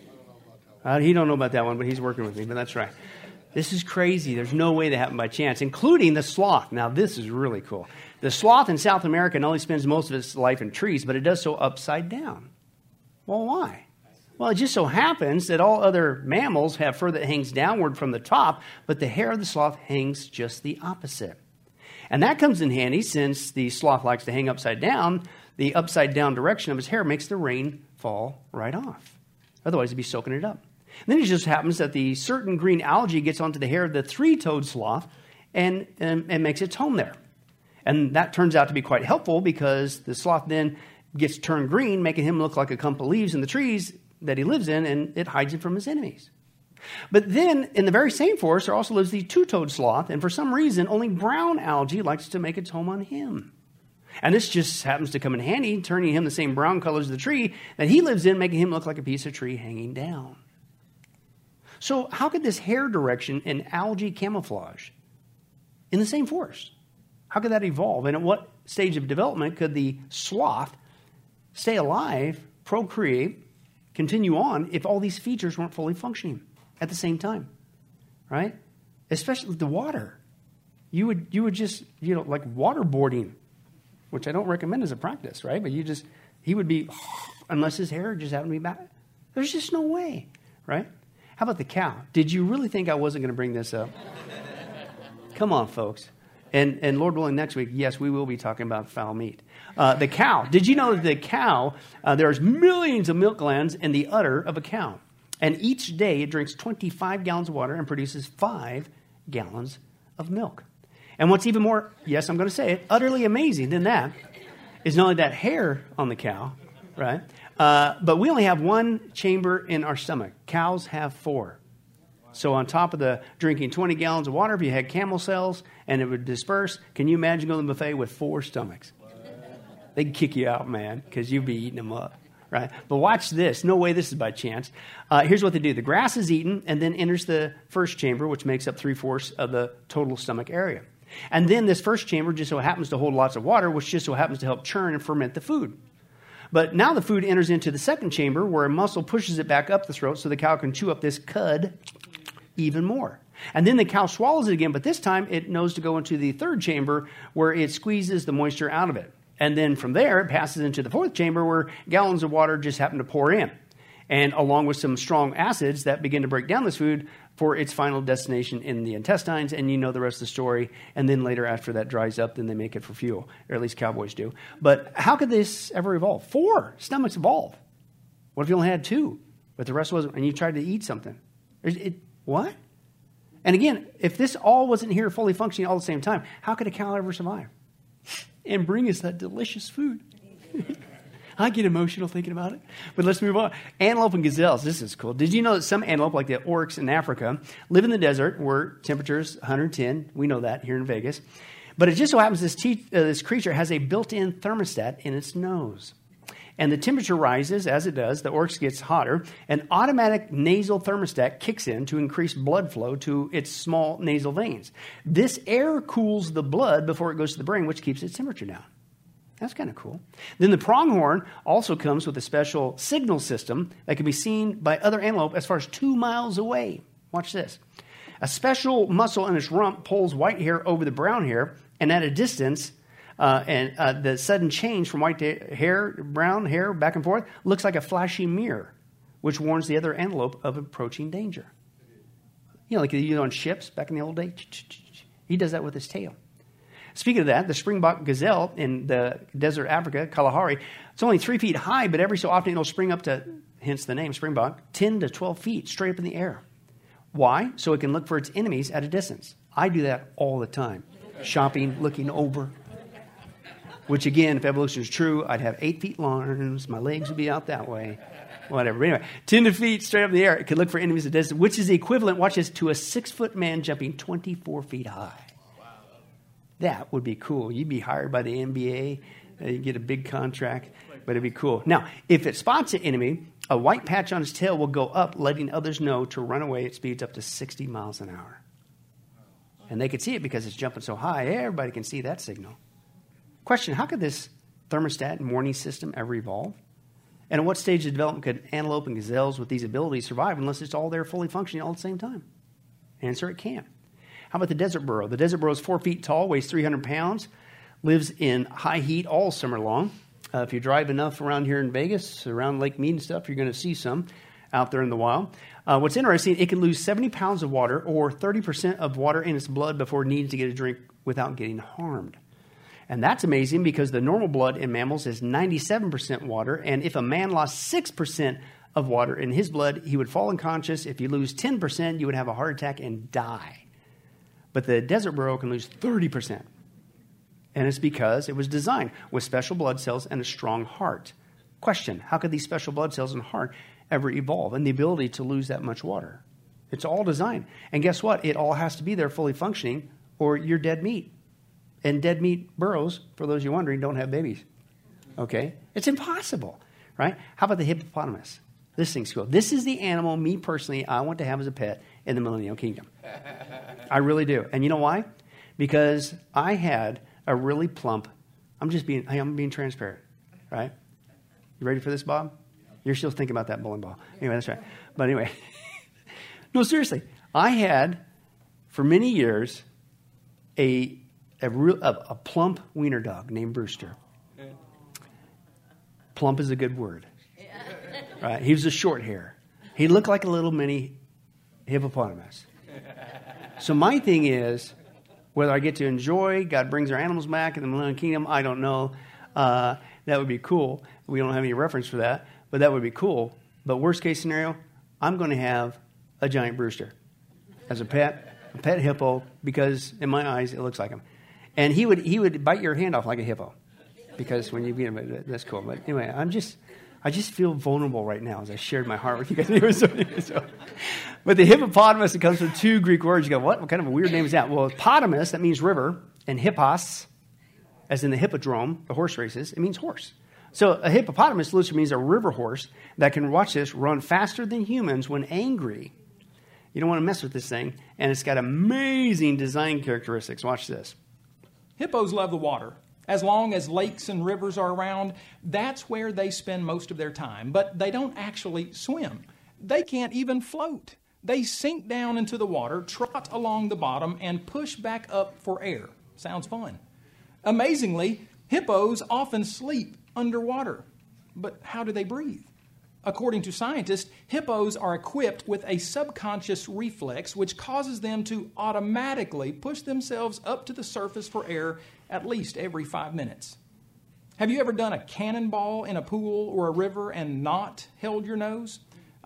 He don't know about that one, but he's working with me, but that's right. This is crazy. There's no way that happened by chance, including the sloth. Now, this is really cool. The sloth in South America not only spends most of its life in trees, but it does so upside down. Well, why? Well, it just so happens that all other mammals have fur that hangs downward from the top, but the hair of the sloth hangs just the opposite. And that comes in handy since the sloth likes to hang upside down. The upside down direction of his hair makes the rain fall right off. Otherwise, it'd be soaking it up. And then it just happens that the certain green algae gets onto the hair of the three-toed sloth and makes its home there. And that turns out to be quite helpful because the sloth then gets turned green, making him look like a clump of leaves in the trees that he lives in, and it hides him from his enemies. But then, in the very same forest, there also lives the two-toed sloth, and for some reason, only brown algae likes to make its home on him. And this just happens to come in handy, turning him the same brown colors of the tree that he lives in, making him look like a piece of tree hanging down. So how could this hair direction and algae camouflage in the same forest? How could that evolve? And at what stage of development could the sloth stay alive, procreate, continue on if all these features weren't fully functioning at the same time, right? Especially the water. You would just, like waterboarding, which I don't recommend as a practice, right? But he would be, unless his hair just happened to be back. There's just no way, right? How about the cow? Did you really think I wasn't going to bring this up? Come on, folks. And Lord willing, next week, yes, we will be talking about foul meat. The cow. Did you know that the cow, there's millions of milk glands in the udder of a cow. And each day it drinks 25 gallons of water and produces 5 gallons of milk. And what's even more, yes, I'm going to say it, utterly amazing than that is not only that hair on the cow, right? But we only have one chamber in our stomach. Cows have 4. So on top of the drinking 20 gallons of water, if you had camel cells and it would disperse, can you imagine going to the buffet with 4 stomachs? They'd kick you out, man, because you'd be eating them up, right? But watch this. No way this is by chance. Here's what they do. The grass is eaten and then enters the first chamber, which makes up 3/4 of the total stomach area. And then this first chamber just so happens to hold lots of water, which just so happens to help churn and ferment the food. But now the food enters into the second chamber where a muscle pushes it back up the throat so the cow can chew up this cud even more. And then the cow swallows it again, but this time it knows to go into the third chamber where it squeezes the moisture out of it. And then from there, it passes into the fourth chamber where gallons of water just happen to pour in. And along with some strong acids that begin to break down this food for its final destination in the intestines. And you know the rest of the story. And then later after that dries up, then they make it for fuel. Or at least cowboys do. But how could this ever evolve? 4 stomachs evolve. What if you only had 2? but the rest wasn't, and you tried to eat something. What? And again, if this all wasn't here fully functioning all at the same time, how could a cow ever survive? And bring us that delicious food. I get emotional thinking about it. But let's move on. Antelope and gazelles. This is cool. Did you know that some antelope, like the oryx in Africa, live in the desert where temperature's 110? We know that here in Vegas. But it just so happens this creature has a built-in thermostat in its nose. And the temperature rises as it does. The oryx gets hotter. An automatic nasal thermostat kicks in to increase blood flow to its small nasal veins. This air cools the blood before it goes to the brain, which keeps its temperature down. That's kind of cool. Then the pronghorn also comes with a special signal system that can be seen by other antelope as far as 2 miles away. Watch this. A special muscle in its rump pulls white hair over the brown hair, and at a distance, the sudden change from white hair, brown hair, back and forth, looks like a flashy mirror, which warns the other antelope of approaching danger. You know, like on ships back in the old day. He does that with his tail. Speaking of that, the springbok gazelle in the desert Africa, Kalahari, it's only 3 feet high, but every so often it'll spring up to, hence the name springbok, 10 to 12 feet straight up in the air. Why? So it can look for its enemies at a distance. I do that all the time. Shopping, looking over. Which again, if evolution is true, I'd have 8 feet arms, my legs would be out that way. Whatever. But anyway, 10 to feet straight up in the air. It can look for enemies at a distance, which is the equivalent, watch this, to a 6-foot man jumping 24 feet high. That would be cool. You'd be hired by the NBA. You get a big contract, but it'd be cool. Now, if it spots an enemy, a white patch on its tail will go up, letting others know to run away at speeds up to 60 miles an hour. And they can see it because it's jumping so high. Everybody can see that signal. Question, how could this thermostat and warning system ever evolve? And at what stage of development could antelope and gazelles with these abilities survive unless it's all there fully functioning all at the same time? Answer, it can't. How about the desert burro? The desert burro is 4 feet tall, weighs 300 pounds, lives in high heat all summer long. If you drive enough around here in Vegas, around Lake Mead and stuff, you're going to see some out there in the wild. What's interesting, it can lose 70 pounds of water or 30% of water in its blood before it needs to get a drink without getting harmed. And that's amazing because the normal blood in mammals is 97% water, and if a man lost 6% of water in his blood, he would fall unconscious. If you lose 10%, you would have a heart attack and die. But the desert burro can lose 30%. And it's because it was designed with special blood cells and a strong heart. Question, how could these special blood cells and heart ever evolve and the ability to lose that much water? It's all designed. And guess what? It all has to be there fully functioning or you're dead meat. And dead meat burros, for those of you wondering, don't have babies. Okay? It's impossible, right? How about the hippopotamus? This thing's cool. This is the animal, me personally, I want to have as a pet in the Millennial Kingdom. I really do. And you know why? Because I had a really plump, I'm being transparent, right? You ready for this, Bob? You're still thinking about that bowling ball. Anyway, that's right. But anyway, no, seriously. I had, for many years, a plump wiener dog named Brewster. Plump is a good word. Right? He was a short hair. He looked like a little mini hippopotamus. So my thing is, whether I get to enjoy, God brings our animals back in the Millennial Kingdom, I don't know. That would be cool. We don't have any reference for that, but that would be cool. But worst case scenario, I'm going to have a giant Brewster as a pet hippo, because in my eyes, it looks like him. And he would bite your hand off like a hippo, because when you get him, that's cool. But anyway, I just feel vulnerable right now as I shared my heart with you guys. But the hippopotamus, it comes from 2 Greek words. You go, what kind of a weird name is that? Well, potamus, that means river, and hippos, as in the hippodrome, the horse races, it means horse. So a hippopotamus literally means a river horse that can, watch this, run faster than humans when angry. You don't want to mess with this thing. And it's got amazing design characteristics. Watch this. Hippos love the water. As long as lakes and rivers are around, that's where they spend most of their time. But they don't actually swim. They can't even float. They sink down into the water, trot along the bottom, and push back up for air. Sounds fun. Amazingly, hippos often sleep underwater. But how do they breathe? According to scientists, hippos are equipped with a subconscious reflex which causes them to automatically push themselves up to the surface for air at least every 5 minutes. Have you ever done a cannonball in a pool or a river and not held your nose?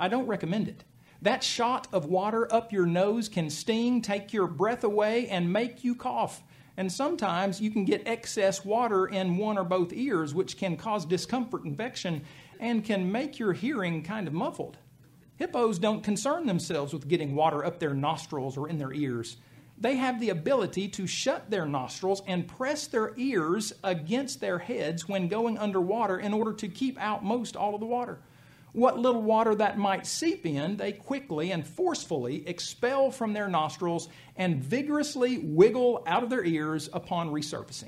I don't recommend it. That shot of water up your nose can sting, take your breath away, and make you cough. And sometimes you can get excess water in one or both ears, which can cause discomfort, infection, and can make your hearing kind of muffled. Hippos don't concern themselves with getting water up their nostrils or in their ears. They have the ability to shut their nostrils and press their ears against their heads when going underwater in order to keep out most all of the water. What little water that might seep in, they quickly and forcefully expel from their nostrils and vigorously wiggle out of their ears upon resurfacing.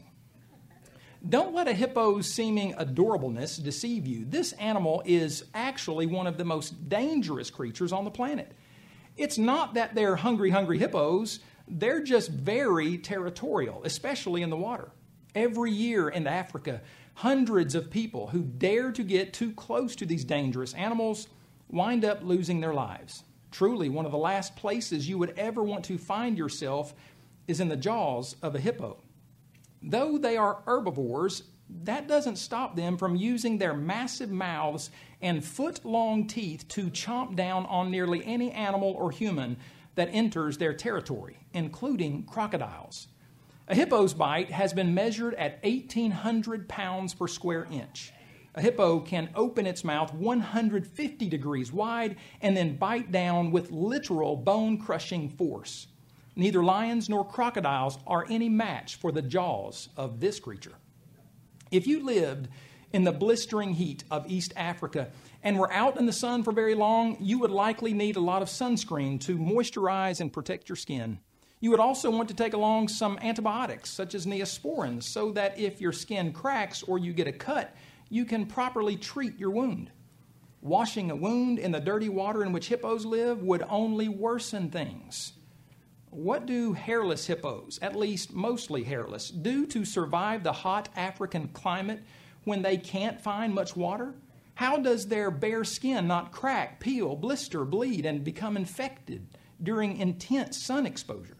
Don't let a hippo's seeming adorableness deceive you. This animal is actually one of the most dangerous creatures on the planet. It's not that they're hungry hippos. They're just very territorial, especially in the water. Every year in Africa, hundreds of people who dare to get too close to these dangerous animals wind up losing their lives. Truly, one of the last places you would ever want to find yourself is in the jaws of a hippo. Though they are herbivores, that doesn't stop them from using their massive mouths and foot-long teeth to chomp down on nearly any animal or human that enters their territory, including crocodiles. A hippo's bite has been measured at 1,800 pounds per square inch. A hippo can open its mouth 150 degrees wide and then bite down with literal bone-crushing force. Neither lions nor crocodiles are any match for the jaws of this creature. If you lived in the blistering heat of East Africa and were out in the sun for very long, you would likely need a lot of sunscreen to moisturize and protect your skin. You would also want to take along some antibiotics, such as Neosporin, so that if your skin cracks or you get a cut, you can properly treat your wound. Washing a wound in the dirty water in which hippos live would only worsen things. What do hairless hippos, at least mostly hairless, do to survive the hot African climate when they can't find much water? How does their bare skin not crack, peel, blister, bleed, and become infected during intense sun exposure?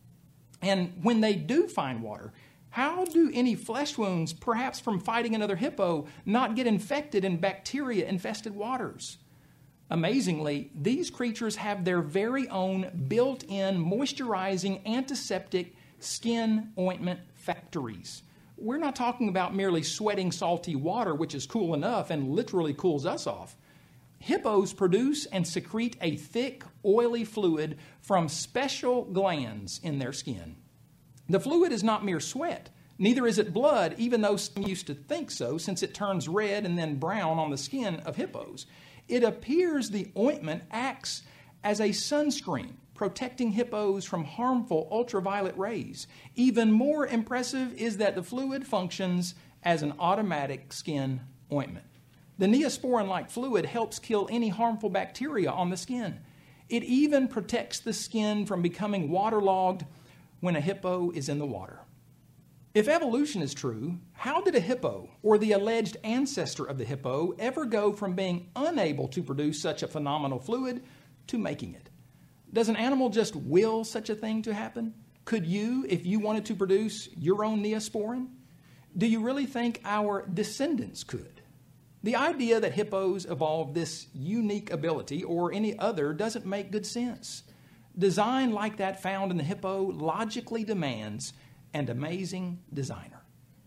And when they do find water, how do any flesh wounds, perhaps from fighting another hippo, not get infected in bacteria-infested waters? Amazingly, these creatures have their very own built-in moisturizing antiseptic skin ointment factories. We're not talking about merely sweating salty water, which is cool enough and literally cools us off. Hippos produce and secrete a thick, oily fluid from special glands in their skin. The fluid is not mere sweat. Neither is it blood, even though some used to think so, since it turns red and then brown on the skin of hippos. It appears the ointment acts as a sunscreen, protecting hippos from harmful ultraviolet rays. Even more impressive is that the fluid functions as an automatic skin ointment. The Neosporin-like fluid helps kill any harmful bacteria on the skin. It even protects the skin from becoming waterlogged when a hippo is in the water. If evolution is true, how did a hippo, or the alleged ancestor of the hippo, ever go from being unable to produce such a phenomenal fluid to making it? Does an animal just will such a thing to happen? Could you, if you wanted to produce your own Neosporin? Do you really think our descendants could? The idea that hippos evolved this unique ability or any other doesn't make good sense. Design like that found in the hippo logically demands an amazing designer.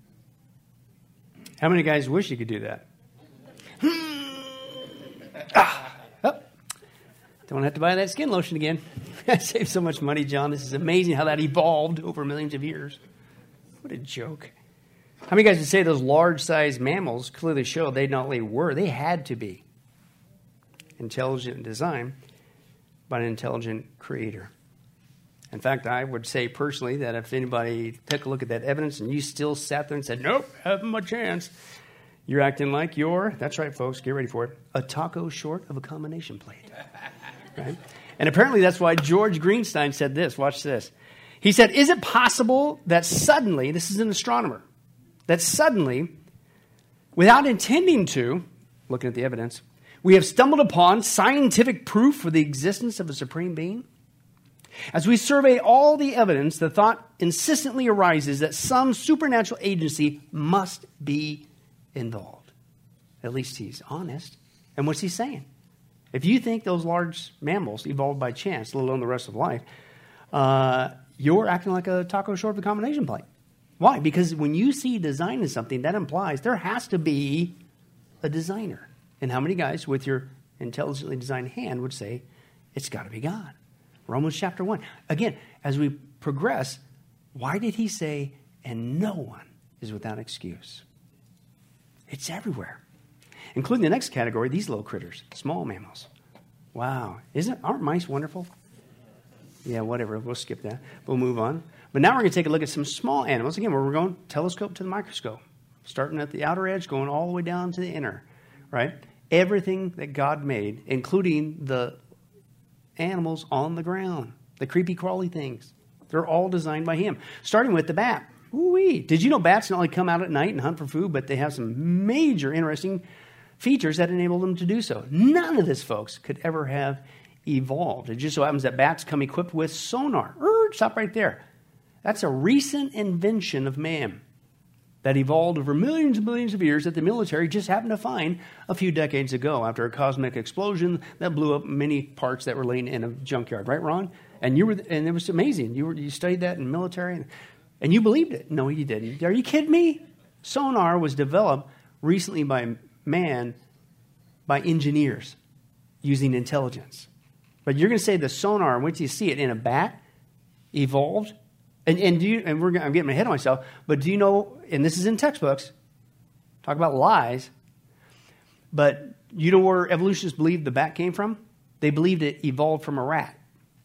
How many guys wish you could do that? Don't have to buy that skin lotion again. I saved so much money, John. This is amazing how that evolved over millions of years. What a joke. How many guys would say those large-sized mammals clearly show they not only were, they had to be intelligent in design by an intelligent creator? In fact, I would say personally that if anybody took a look at that evidence and you still sat there and said, nope, haven't my chance, you're acting like you're, that's right, folks, get ready for it, a taco short of a combination plate. Right? And apparently that's why George Greenstein said this. Watch this. He said, is it possible that suddenly, this is an astronomer, that suddenly, without intending to, looking at the evidence, we have stumbled upon scientific proof for the existence of a supreme being? As we survey all the evidence, the thought insistently arises that some supernatural agency must be involved. At least he's honest. And what's he saying? If you think those large mammals evolved by chance, let alone the rest of life, you're acting like a taco short of a combination plate. Why? Because when you see design in something, that implies there has to be a designer. And how many guys with your intelligently designed hand would say, it's got to be God? Romans chapter 1. Again, as we progress, why did he say, and no one is without excuse? It's everywhere. Including the next category, these little critters, small mammals. Wow. Aren't mice wonderful? Yeah, whatever. We'll skip that. We'll move on. But now we're going to take a look at some small animals. Again, where we're going telescope to the microscope. Starting at the outer edge, going all the way down to the inner. Right? Everything that God made, including the animals on the ground. The creepy crawly things. They're all designed by him. Starting with the bat. Ooh-wee. Did you know bats not only come out at night and hunt for food, but they have some major interesting features that enable them to do so. None of this, folks, could ever have evolved. It just so happens that bats come equipped with sonar. Stop right there. That's a recent invention of man that evolved over millions and millions of years that the military just happened to find a few decades ago after a cosmic explosion that blew up many parts that were laying in a junkyard. Right, Ron? And it was amazing. You studied that in military, and you believed it. No, you didn't. Are you kidding me? Sonar was developed recently by man, by engineers using intelligence. But you're going to say the sonar, once you see it in a bat, evolved? I'm getting ahead of myself, but do you know, and this is in textbooks, talk about lies, but you know where evolutionists believe the bat came from? They believed it evolved from a rat.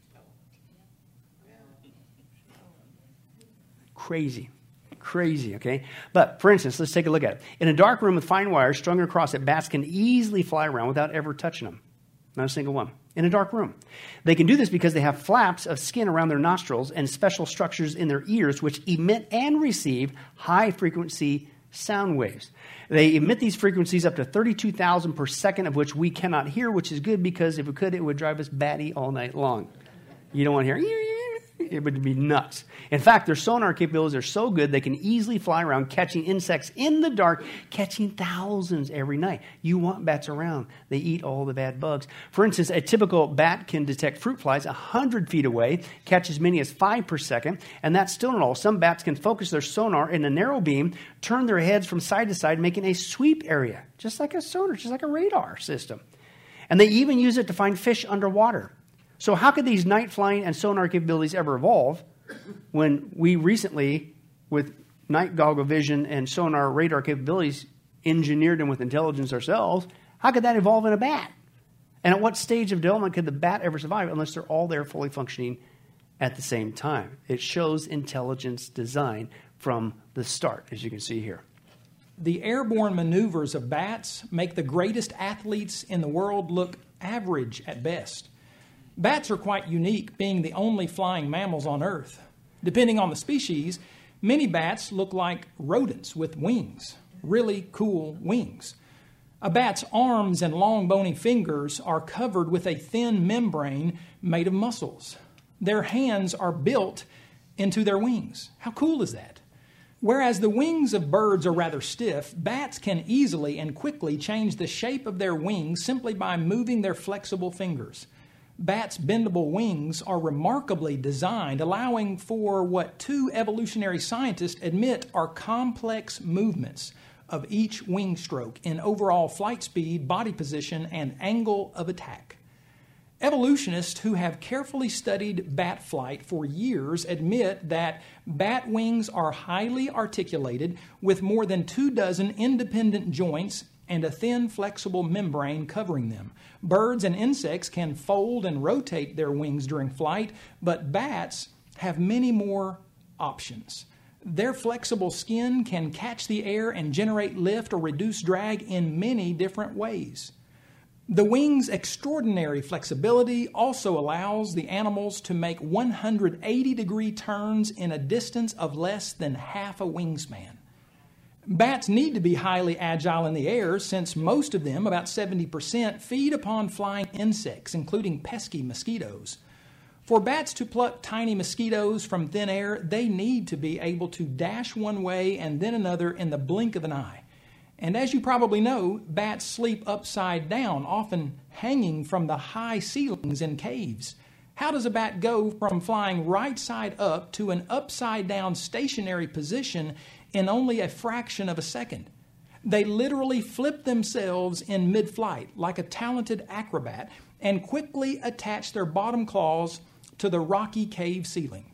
Crazy, okay? But, for instance, let's take a look at it. In a dark room with fine wires strung across it, bats can easily fly around without ever touching them. Not a single one. In a dark room. They can do this because they have flaps of skin around their nostrils and special structures in their ears which emit and receive high-frequency sound waves. They emit these frequencies up to 32,000 per second, of which we cannot hear, which is good because if we could, it would drive us batty all night long. You don't want to hear... It would be nuts. In fact, their sonar capabilities are so good they can easily fly around catching insects in the dark, catching thousands every night. You want bats around. They eat all the bad bugs. For instance, a typical bat can detect fruit flies 100 feet away, catch as many as 5 per second, and that's still not all. Some bats can focus their sonar in a narrow beam, turn their heads from side to side, making a sweep area, just like a sonar, just like a radar system. And they even use it to find fish underwater. So how could these night flying and sonar capabilities ever evolve when we recently, with night goggle vision and sonar radar capabilities, engineered them with intelligence ourselves? How could that evolve in a bat? And at what stage of development could the bat ever survive unless they're all there fully functioning at the same time? It shows intelligence design from the start, as you can see here. The airborne maneuvers of bats make the greatest athletes in the world look average at best. Bats are quite unique, being the only flying mammals on Earth. Depending on the species, many bats look like rodents with wings, really cool wings. A bat's arms and long bony fingers are covered with a thin membrane made of muscles. Their hands are built into their wings. How cool is that? Whereas the wings of birds are rather stiff, bats can easily and quickly change the shape of their wings simply by moving their flexible fingers. Bats' bendable wings are remarkably designed, allowing for what two evolutionary scientists admit are complex movements of each wing stroke in overall flight speed, body position, and angle of attack. Evolutionists who have carefully studied bat flight for years admit that bat wings are highly articulated with more than 24 independent joints and a thin, flexible membrane covering them. Birds and insects can fold and rotate their wings during flight, but bats have many more options. Their flexible skin can catch the air and generate lift or reduce drag in many different ways. The wing's extraordinary flexibility also allows the animals to make 180-degree turns in a distance of less than half a wingspan. Bats need to be highly agile in the air since most of them, about 70%, feed upon flying insects, including pesky mosquitoes. For bats to pluck tiny mosquitoes from thin air, they need to be able to dash one way and then another in the blink of an eye. And as you probably know, bats sleep upside down, often hanging from the high ceilings in caves. How does a bat go from flying right side up to an upside down stationary position in only a fraction of a second? They literally flip themselves in mid-flight like a talented acrobat and quickly attach their bottom claws to the rocky cave ceiling.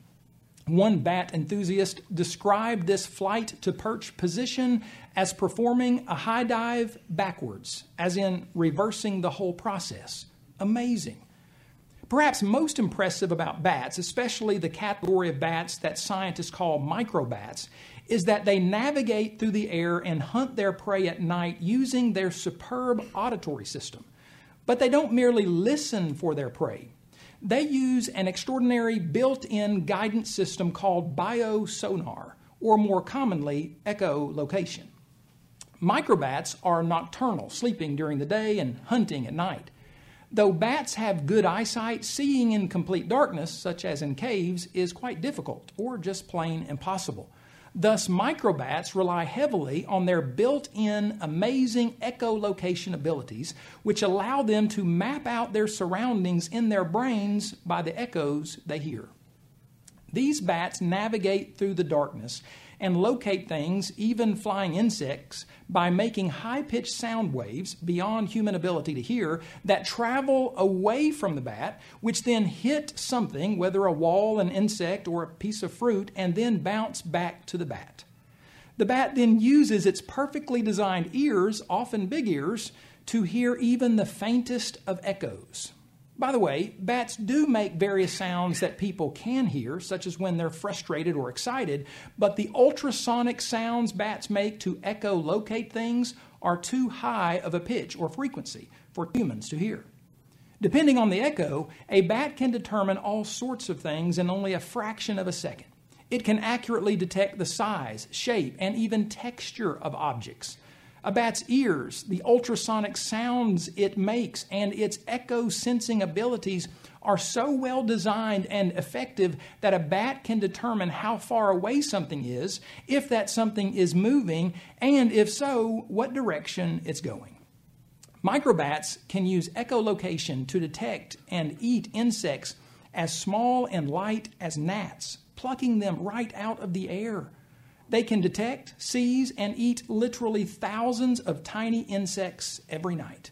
One bat enthusiast described this flight to perch position as performing a high dive backwards, as in reversing the whole process. Amazing. Perhaps most impressive about bats, especially the category of bats that scientists call microbats, is that they navigate through the air and hunt their prey at night using their superb auditory system. But they don't merely listen for their prey. They use an extraordinary built-in guidance system called biosonar, or more commonly, echolocation. Microbats are nocturnal, sleeping during the day and hunting at night. Though bats have good eyesight, seeing in complete darkness, such as in caves, is quite difficult, or just plain impossible. Thus, microbats rely heavily on their built-in amazing echolocation abilities, which allow them to map out their surroundings in their brains by the echoes they hear. These bats navigate through the darkness and locate things, even flying insects, by making high-pitched sound waves beyond human ability to hear that travel away from the bat, which then hit something, whether a wall, an insect, or a piece of fruit, and then bounce back to the bat. The bat then uses its perfectly designed ears, often big ears, to hear even the faintest of echoes. By the way, bats do make various sounds that people can hear, such as when they're frustrated or excited, but the ultrasonic sounds bats make to echolocate things are too high of a pitch or frequency for humans to hear. Depending on the echo, a bat can determine all sorts of things in only a fraction of a second. It can accurately detect the size, shape, and even texture of objects. A bat's ears, the ultrasonic sounds it makes, and its echo-sensing abilities are so well designed and effective that a bat can determine how far away something is, if that something is moving, and if so, what direction it's going. Microbats can use echolocation to detect and eat insects as small and light as gnats, plucking them right out of the air. They can detect, seize, and eat literally thousands of tiny insects every night.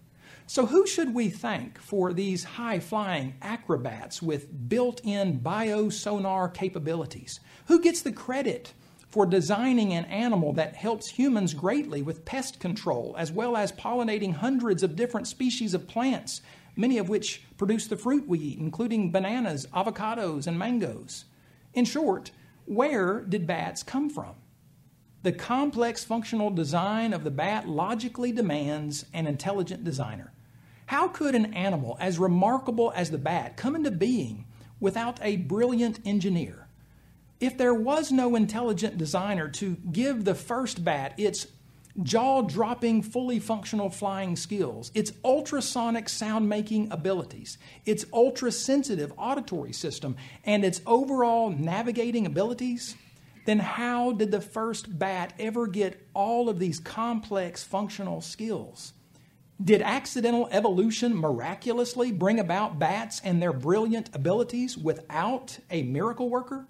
So who should we thank for these high-flying acrobats with built-in biosonar capabilities? Who gets the credit for designing an animal that helps humans greatly with pest control, as well as pollinating hundreds of different species of plants, many of which produce the fruit we eat, including bananas, avocados, and mangoes? In short, where did bats come from? The complex functional design of the bat logically demands an intelligent designer. How could an animal as remarkable as the bat come into being without a brilliant engineer? If there was no intelligent designer to give the first bat its jaw-dropping, fully functional flying skills, its ultrasonic sound-making abilities, its ultra-sensitive auditory system, and its overall navigating abilities, then how did the first bat ever get all of these complex functional skills? Did accidental evolution miraculously bring about bats and their brilliant abilities without a miracle worker?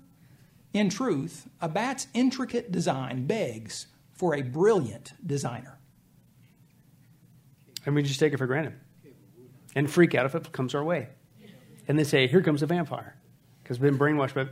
In truth, a bat's intricate design begs for a brilliant designer. And we just take it for granted and freak out if it comes our way. And they say, here comes a vampire, because we've been brainwashed, but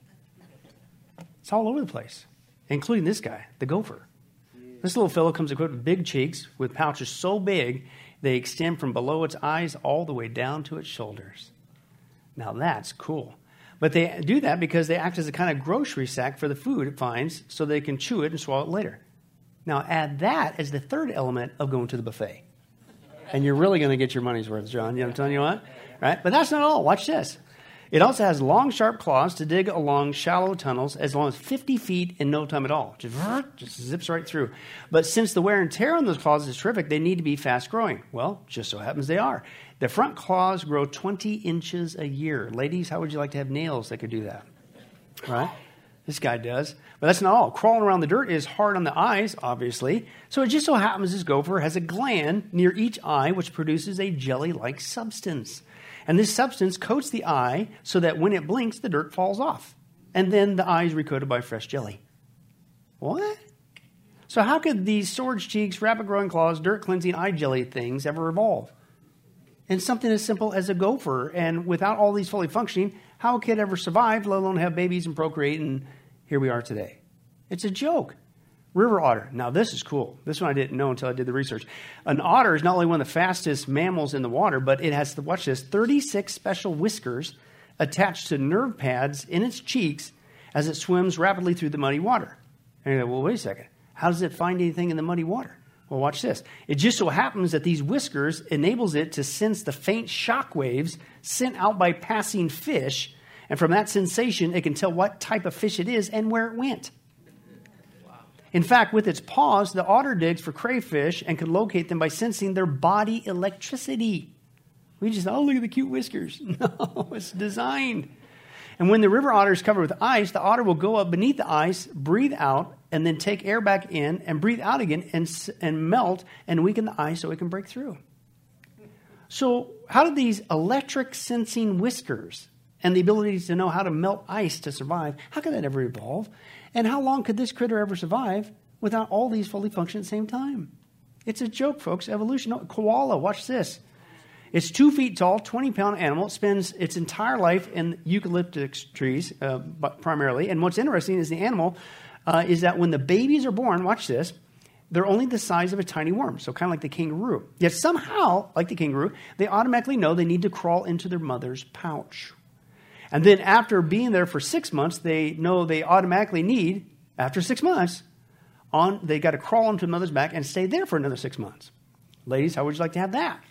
it's all over the place, including this guy, the gopher. This little fellow comes equipped with big cheeks with pouches so big they extend from below its eyes all the way down to its shoulders. Now that's cool. But they do that because they act as a kind of grocery sack for the food it finds so they can chew it and swallow it later. Now add that as the third element of going to the buffet. And you're really going to get your money's worth, John. You know what I'm telling you what? Right? But that's not all. Watch this. It also has long, sharp claws to dig along shallow tunnels as long as 50 feet in no time at all. Just zips right through. But since the wear and tear on those claws is terrific, they need to be fast-growing. Well, just so happens they are. The front claws grow 20 inches a year. Ladies, how would you like to have nails that could do that? Right? This guy does. But that's not all. Crawling around the dirt is hard on the eyes, obviously. So it just so happens this gopher has a gland near each eye which produces a jelly-like substance. And this substance coats the eye so that when it blinks, the dirt falls off. And then the eye is recoated by fresh jelly. What? So how could these sword's cheeks, rapid-growing claws, dirt-cleansing eye jelly things ever evolve? And something as simple as a gopher, and without all these fully functioning, how could it ever survive, let alone have babies and procreate, and here we are today? It's a joke. River otter. Now, this is cool. This one I didn't know until I did the research. An otter is not only one of the fastest mammals in the water, but it has, watch this, 36 special whiskers attached to nerve pads in its cheeks as it swims rapidly through the muddy water. And you go, well, wait a second. How does it find anything in the muddy water? Well, watch this. It just so happens that these whiskers enables it to sense the faint shock waves sent out by passing fish, and from that sensation, it can tell what type of fish it is and where it went. Wow. In fact, with its paws, the otter digs for crayfish and can locate them by sensing their body electricity. We just, oh, look at the cute whiskers. No, it's designed. And when the river otter is covered with ice, the otter will go up beneath the ice, breathe out, and then take air back in and breathe out again and melt and weaken the ice so it can break through. So how did these electric sensing whiskers and the ability to know how to melt ice to survive, how could that ever evolve? And how long could this critter ever survive without all these fully functioning at the same time? It's a joke, folks. Evolution. No, koala, watch this. It's 2 feet tall, 20-pound animal. It spends its entire life in eucalyptus trees, primarily. And what's interesting is the animal is that when the babies are born, watch this, they're only the size of a tiny worm, so kind of like the kangaroo. Yet somehow, like the kangaroo, they automatically know they need to crawl into their mother's pouch. And then after being there for 6 months, they know they automatically need, after 6 months, they got to crawl onto the mother's back and stay there for another 6 months. Ladies, how would you like to have that?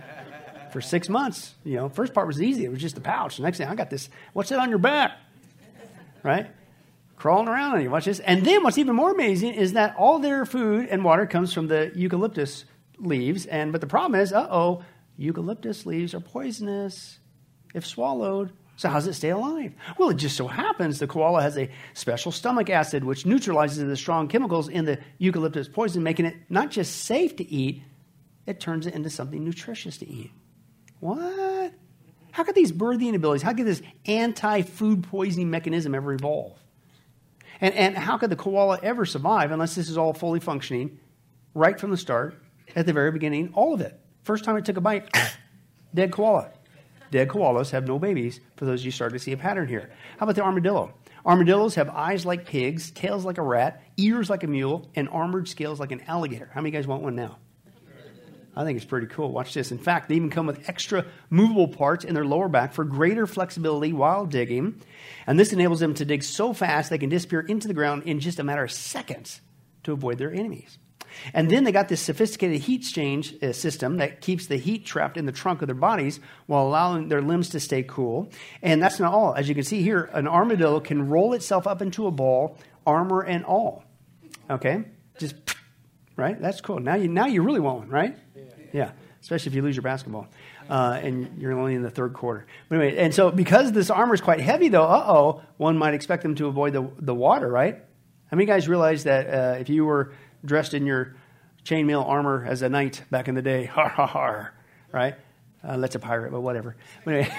For 6 months, first part was easy. It was just the pouch. The next thing, I got this. What's that on your back? Right? Crawling around on you. Watch this. And then what's even more amazing is that all their food and water comes from the eucalyptus leaves. But the problem is, eucalyptus leaves are poisonous if swallowed. So how does it stay alive? Well, it just so happens the koala has a special stomach acid which neutralizes the strong chemicals in the eucalyptus poison, making it not just safe to eat, it turns it into something nutritious to eat. What? How could these birthing abilities, how could this anti-food poisoning mechanism ever evolve? And how could the koala ever survive unless this is all fully functioning right from the start, at the very beginning, all of it? First time it took a bite, dead koala. Dead koalas have no babies, for those of you starting to see a pattern here. How about the armadillo? Armadillos have eyes like pigs, tails like a rat, ears like a mule, and armored scales like an alligator. How many guys want one now? I think it's pretty cool. Watch this. In fact, they even come with extra movable parts in their lower back for greater flexibility while digging. And this enables them to dig so fast they can disappear into the ground in just a matter of seconds to avoid their enemies. And then they got this sophisticated heat exchange system that keeps the heat trapped in the trunk of their bodies while allowing their limbs to stay cool. And that's not all. As you can see here, an armadillo can roll itself up into a ball, armor and all. Okay? Just, right? That's cool. Now you really want one, right? Yeah, especially if you lose your basketball and you're only in the third quarter. But anyway, and so because this armor is quite heavy, though, one might expect them to avoid the water, right? How many guys realize that if you were dressed in your chainmail armor as a knight back in the day, right? That's a pirate, but whatever. But anyway,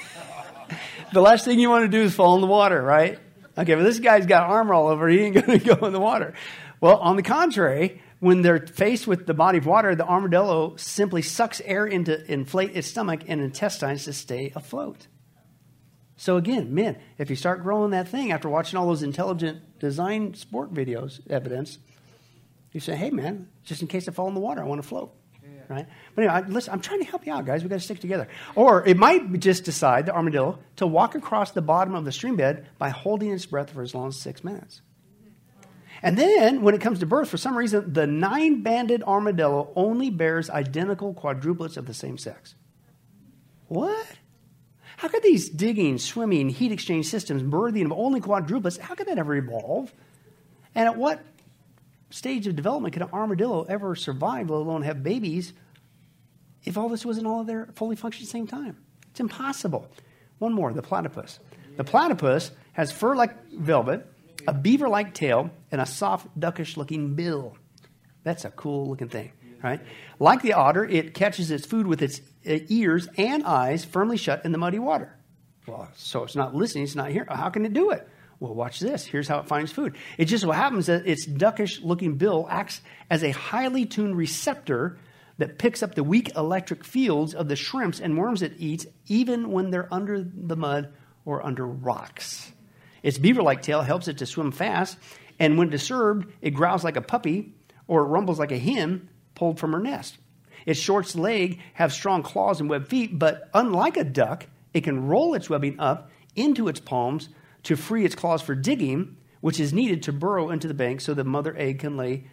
the last thing you want to do is fall in the water, right? Okay, but this guy's got armor all over. He ain't going to go in the water. Well, on the contrary, when they're faced with the body of water, the armadillo simply sucks air in to inflate its stomach and intestines to stay afloat. So again, men, if you start growing that thing after watching all those intelligent design sport videos, evidence, you say, hey, man, just in case I fall in the water, I want to float. Yeah. Right? But anyway, listen, I'm trying to help you out, guys. We've got to stick together. Or it might just decide, the armadillo, to walk across the bottom of the stream bed by holding its breath for as long as 6 minutes. And then, when it comes to birth, for some reason, the 9-banded armadillo only bears identical quadruplets of the same sex. What? How could these digging, swimming, heat exchange systems, birthing of only quadruplets, how could that ever evolve? And at what stage of development could an armadillo ever survive, let alone have babies, if all this wasn't all there fully functioning at the same time? It's impossible. One more, the platypus. The platypus has fur like velvet, a beaver-like tail, and a soft, duckish-looking bill. That's a cool-looking thing, right? Like the otter, it catches its food with its ears and eyes firmly shut in the muddy water. Well, so it's not listening, it's not hearing. How can it do it? Well, watch this. Here's how it finds food. It just so happens that its duckish-looking bill acts as a highly tuned receptor that picks up the weak electric fields of the shrimps and worms it eats, even when they're under the mud or under rocks. Its beaver-like tail helps it to swim fast, and when disturbed, it growls like a puppy or it rumbles like a hen pulled from her nest. Its short legs have strong claws and webbed feet, but unlike a duck, it can roll its webbing up into its palms to free its claws for digging, which is needed to burrow into the bank so the mother can lay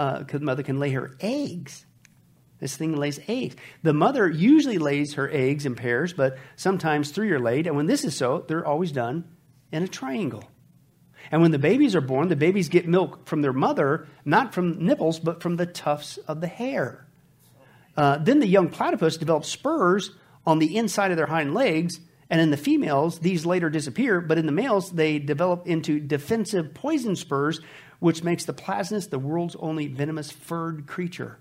her eggs. This thing lays eggs. The mother usually lays her eggs in pairs, but sometimes 3 are laid. And when this is so, they're always done in a triangle. And when the babies are born, the babies get milk from their mother, not from nipples, but from the tufts of the hair. Then the young platypus develops spurs on the inside of their hind legs. And in the females, these later disappear. But in the males, they develop into defensive poison spurs, which makes the plasnus the world's only venomous furred creature.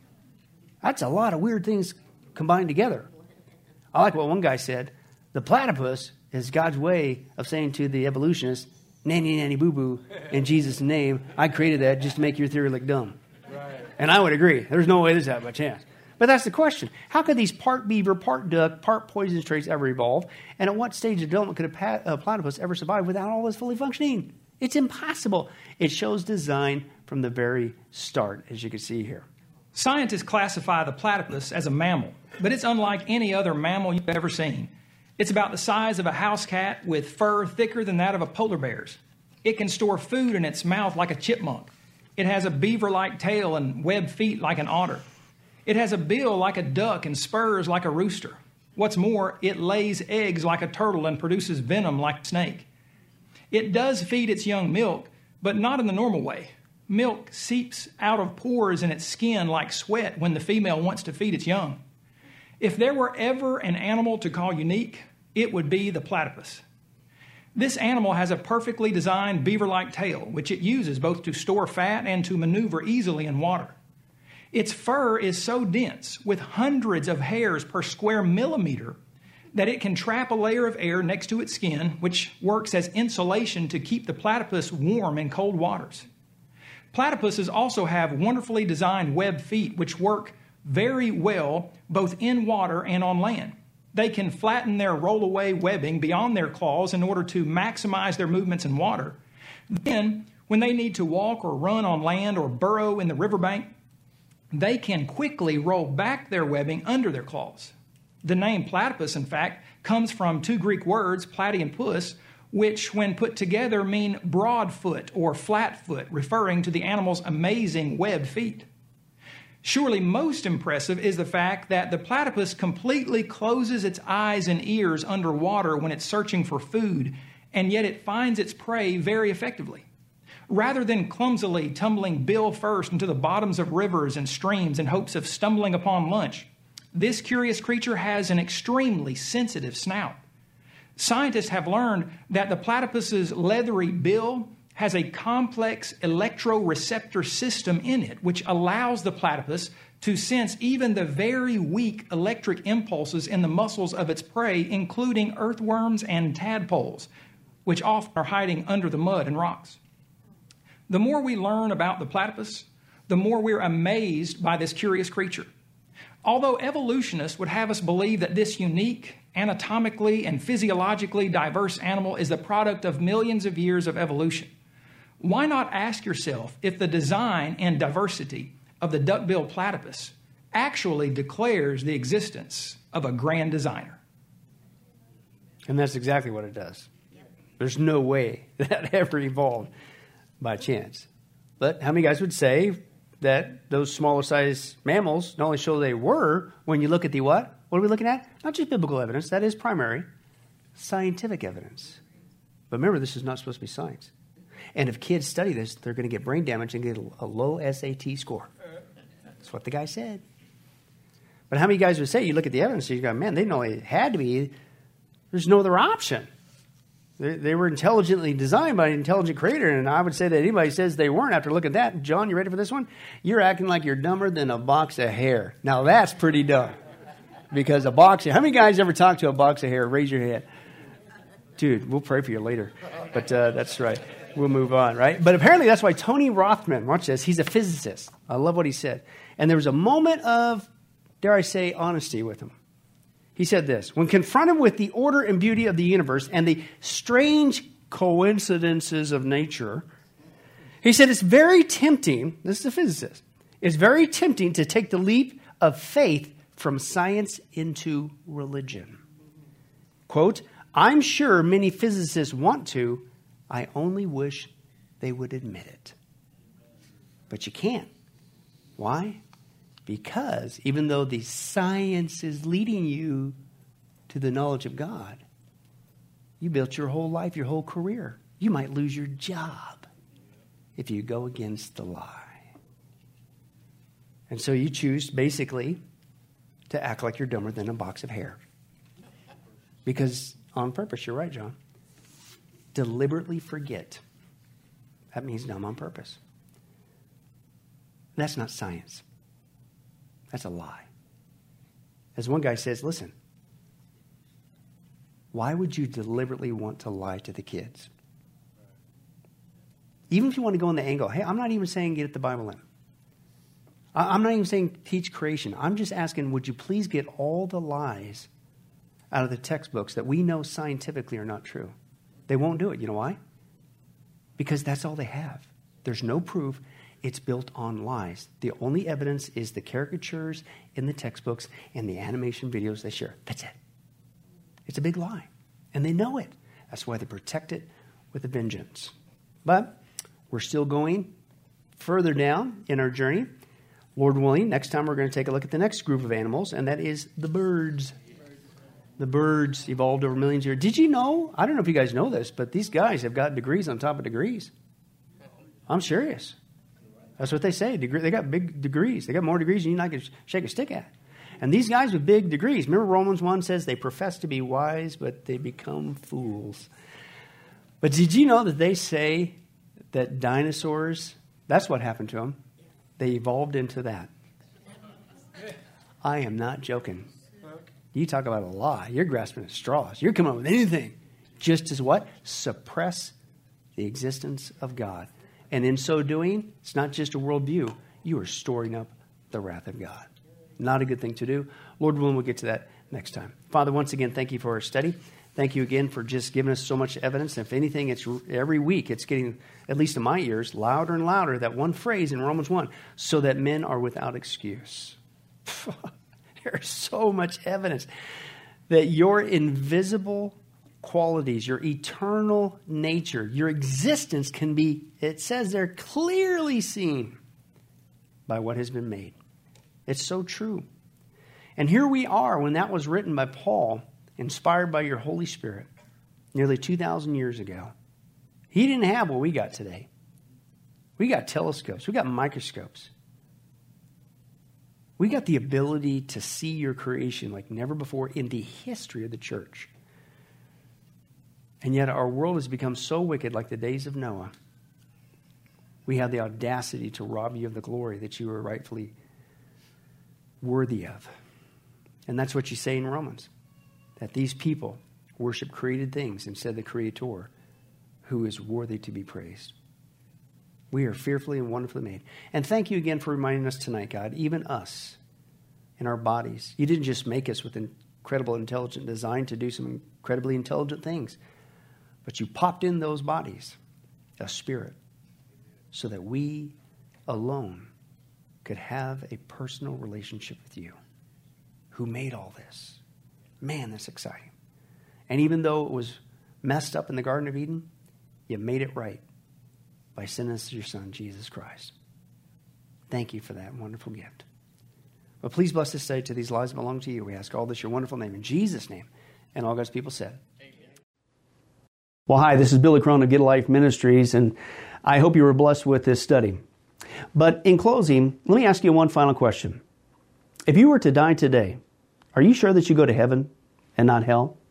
That's a lot of weird things combined together. I like what one guy said. The platypus is God's way of saying to the evolutionists, nanny, nanny, boo-boo, in Jesus' name, I created that just to make your theory look dumb. Right. And I would agree. There's no way this happened by chance. But that's the question. How could these part beaver, part duck, part poisonous traits ever evolve? And at what stage of development could a platypus ever survive without all this fully functioning? It's impossible. It shows design from the very start, as you can see here. Scientists classify the platypus as a mammal, but it's unlike any other mammal you've ever seen. It's about the size of a house cat with fur thicker than that of a polar bear's. It can store food in its mouth like a chipmunk. It has a beaver-like tail and webbed feet like an otter. It has a bill like a duck and spurs like a rooster. What's more, it lays eggs like a turtle and produces venom like a snake. It does feed its young milk, but not in the normal way. Milk seeps out of pores in its skin like sweat when the female wants to feed its young. If there were ever an animal to call unique, it would be the platypus. This animal has a perfectly designed beaver-like tail, which it uses both to store fat and to maneuver easily in water. Its fur is so dense, with hundreds of hairs per square millimeter, that it can trap a layer of air next to its skin, which works as insulation to keep the platypus warm in cold waters. Platypuses also have wonderfully designed webbed feet, which work very well both in water and on land. They can flatten their roll-away webbing beyond their claws in order to maximize their movements in water. Then, when they need to walk or run on land or burrow in the riverbank, they can quickly roll back their webbing under their claws. The name platypus, in fact, comes from 2 Greek words, platy and pus, which, when put together, mean broad foot or flat foot, referring to the animal's amazing webbed feet. Surely most impressive is the fact that the platypus completely closes its eyes and ears underwater when it's searching for food, and yet it finds its prey very effectively. Rather than clumsily tumbling bill first into the bottoms of rivers and streams in hopes of stumbling upon lunch, this curious creature has an extremely sensitive snout. Scientists have learned that the platypus's leathery bill has a complex electroreceptor system in it, which allows the platypus to sense even the very weak electric impulses in the muscles of its prey, including earthworms and tadpoles, which often are hiding under the mud and rocks. The more we learn about the platypus, the more we're amazed by this curious creature. Although evolutionists would have us believe that this unique, anatomically and physiologically diverse animal is the product of millions of years of evolution, why not ask yourself if the design and diversity of the duck-billed platypus actually declares the existence of a grand designer? And that's exactly what it does. There's no way that ever evolved by chance. But how many guys would say that those smaller sized mammals not only show they were, when you look at the what? What are we looking at? Not just biblical evidence, that is primary, scientific evidence. But remember, this is not supposed to be science. And if kids study this, they're going to get brain damage and get a low SAT score. That's what the guy said. But how many guys would say, you look at the evidence and you go, man, they know it had to be, there's no other option. They were intelligently designed by an intelligent creator, and I would say that anybody says they weren't after looking at that. John, you ready for this one? You're acting like you're dumber than a box of hair. Now, that's pretty dumb. Because a box of hair, how many guys ever talked to a box of hair? Raise your hand. Dude, we'll pray for you later. But that's right. We'll move on, right? But apparently that's why Tony Rothman, watch this, he's a physicist. I love what he said. And there was a moment of, dare I say, honesty with him. He said this: when confronted with the order and beauty of the universe and the strange coincidences of nature, he said it's very tempting, this is a physicist, it's very tempting to take the leap of faith from science into religion. Quote, I'm sure many physicists want to, I only wish they would admit it. But you can't. Why? Because even though the science is leading you to the knowledge of God, you built your whole life, your whole career. You might lose your job if you go against the lie. And so you choose basically to act like you're dumber than a box of hair. Because on purpose, you're right, John. Deliberately forget. That means dumb on purpose. That's not science. That's a lie. As one guy says, listen, why would you deliberately want to lie to the kids? Even if you want to go on the angle, hey, I'm not even saying get the Bible in. I'm not even saying teach creation. I'm just asking, would you please get all the lies out of the textbooks that we know scientifically are not true? They won't do it. You know why? Because that's all they have. There's no proof. It's built on lies. The only evidence is the caricatures in the textbooks and the animation videos they share. That's it. It's a big lie. And they know it. That's why they protect it with a vengeance. But we're still going further down in our journey. Lord willing, next time we're going to take a look at the next group of animals, and that is the birds. The birds evolved over millions of years. Did you know? I don't know if you guys know this, but these guys have got degrees on top of degrees. I'm serious. That's what they say. They got big degrees. They got more degrees than you and I can shake a stick at. And these guys with big degrees, remember Romans 1 says they profess to be wise, but they become fools. But did you know that they say that dinosaurs, that's what happened to them? They evolved into that. I am not joking. You talk about a lie. You're grasping at straws. You're coming up with anything. Just as what? Suppress the existence of God. And in so doing, it's not just a worldview. You are storing up the wrath of God. Not a good thing to do. Lord willing, we'll get to that next time. Father, once again, thank you for our study. Thank you again for just giving us so much evidence. If anything, it's every week it's getting, at least in my ears, louder and louder, that one phrase in Romans 1, so that men are without excuse. There's so much evidence that your invisible qualities, your eternal nature, your existence can be, it says they're clearly seen by what has been made. It's so true. And here we are when that was written by Paul, inspired by your Holy Spirit, nearly 2,000 years ago. He didn't have what we got today. We got telescopes. We got microscopes. We got the ability to see your creation like never before in the history of the church. And yet our world has become so wicked like the days of Noah. We have the audacity to rob you of the glory that you are rightfully worthy of. And that's what you say in Romans. That these people worship created things instead of the Creator, who is worthy to be praised. We are fearfully and wonderfully made. And thank you again for reminding us tonight, God, even us in our bodies. You didn't just make us with incredible intelligent design to do some incredibly intelligent things, but you popped in those bodies a spirit so that we alone could have a personal relationship with you, who made all this. Man, that's exciting. And even though it was messed up in the Garden of Eden, you made it right by sending us your Son, Jesus Christ. Thank you for that wonderful gift. But please bless this study to these lives that belong to you. We ask all this in your wonderful name, in Jesus' name. And all God's people said. Amen. Well, hi, this is Billy Crone of Get a Life Ministries, and I hope you were blessed with this study. But in closing, let me ask you one final question. If you were to die today, are you sure that you go to heaven and not hell?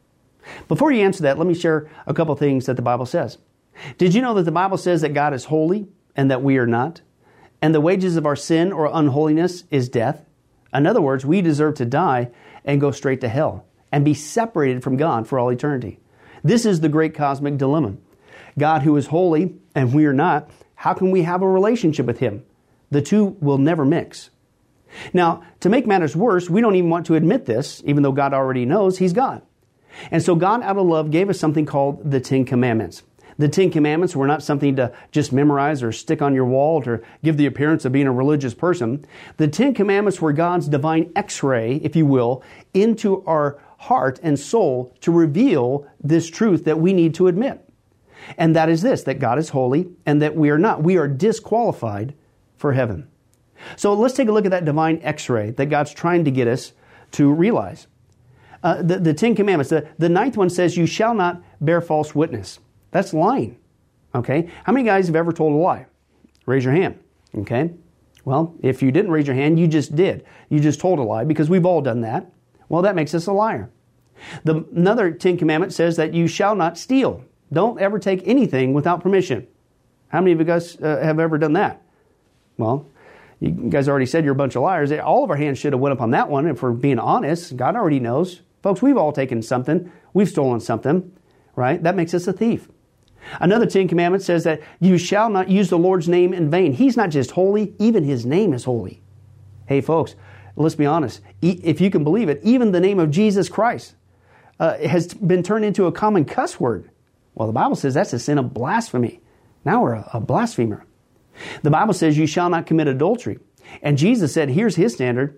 Before you answer that, let me share a couple things that the Bible says. Did you know that the Bible says that God is holy and that we are not? And the wages of our sin or unholiness is death. In other words, we deserve to die and go straight to hell and be separated from God for all eternity. This is the great cosmic dilemma. God who is holy and we are not, how can we have a relationship with Him? The two will never mix. Now, to make matters worse, we don't even want to admit this, even though God already knows He's God. And so God, out of love, gave us something called the Ten Commandments. The Ten Commandments were not something to just memorize or stick on your wall to give the appearance of being a religious person. The Ten Commandments were God's divine X-ray, if you will, into our heart and soul to reveal this truth that we need to admit. And that is this, that God is holy and that we are not. We are disqualified for heaven. So let's take a look at that divine X-ray that God's trying to get us to realize. The Ten Commandments, the ninth one says, you shall not bear false witness. That's lying. Okay? How many guys have ever told a lie? Raise your hand. Okay? Well, if you didn't raise your hand, you just did. You just told a lie because we've all done that. Well, that makes us a liar. Another Ten Commandment says that you shall not steal. Don't ever take anything without permission. How many of you guys have ever done that? Well, you guys already said you're a bunch of liars. All of our hands should have went up on that one if we're being honest. God already knows. Folks, we've all taken something. We've stolen something, right? That makes us a thief. Another Ten Commandments says that you shall not use the Lord's name in vain. He's not just holy, even His name is holy. Hey folks, let's be honest. If you can believe it, even the name of Jesus Christ has been turned into a common cuss word. Well, the Bible says that's a sin of blasphemy. Now we're a blasphemer. The Bible says you shall not commit adultery. And Jesus said, here's His standard.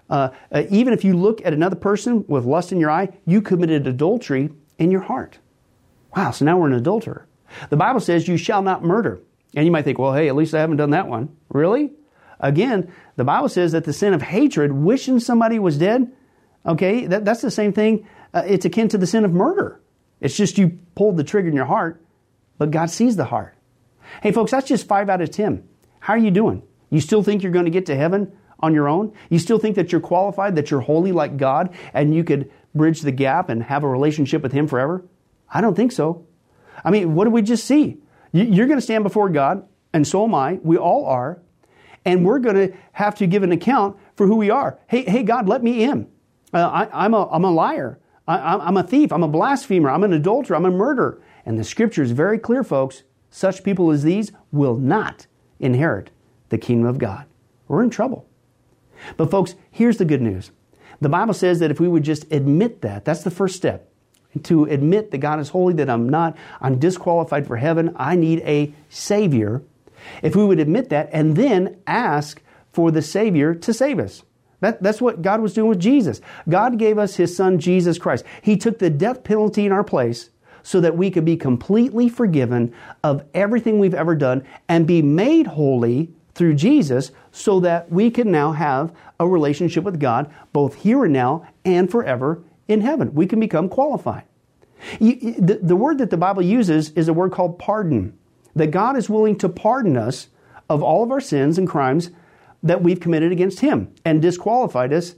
Even if you look at another person with lust in your eye, you committed adultery in your heart. Wow, so now we're an adulterer. The Bible says you shall not murder. And you might think, well, hey, at least I haven't done that one. Really? Again, the Bible says that the sin of hatred, wishing somebody was dead, okay, that's the same thing. It's akin to the sin of murder. It's just you pulled the trigger in your heart, but God sees the heart. Hey, folks, that's just 5 out of 10. How are you doing? You still think you're going to get to heaven on your own? You still think that you're qualified, that you're holy like God, and you could bridge the gap and have a relationship with Him forever? I don't think so. I mean, what did we just see? You're going to stand before God, and so am I. We all are. And we're going to have to give an account for who we are. Hey, God, let me in. I'm a liar. I'm a thief. I'm a blasphemer. I'm an adulterer. I'm a murderer. And the Scripture is very clear, folks. Such people as these will not inherit the kingdom of God. We're in trouble. But folks, here's the good news. The Bible says that if we would just admit that, that's the first step. To admit that God is holy, that I'm disqualified for heaven, I need a Savior. If we would admit that and then ask for the Savior to save us. That's what God was doing with Jesus. God gave us His Son, Jesus Christ. He took the death penalty in our place so that we could be completely forgiven of everything we've ever done and be made holy through Jesus so that we can now have a relationship with God both here and now and forever in heaven. We can become qualified. The word that the Bible uses is a word called pardon. That God is willing to pardon us of all of our sins and crimes that we've committed against Him and disqualified us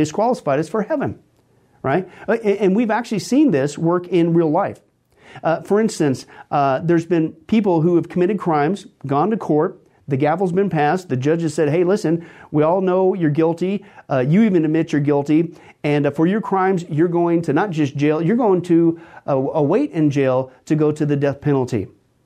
for heaven. Right? And we've actually seen this work in real life. For instance, there's been people who have committed crimes, gone to court, the gavel's been passed, the judge has said, hey, listen, we all know you're guilty, you even admit you're guilty, and for your crimes, you're going to not just jail, you're going to await in jail to go to the death penalty.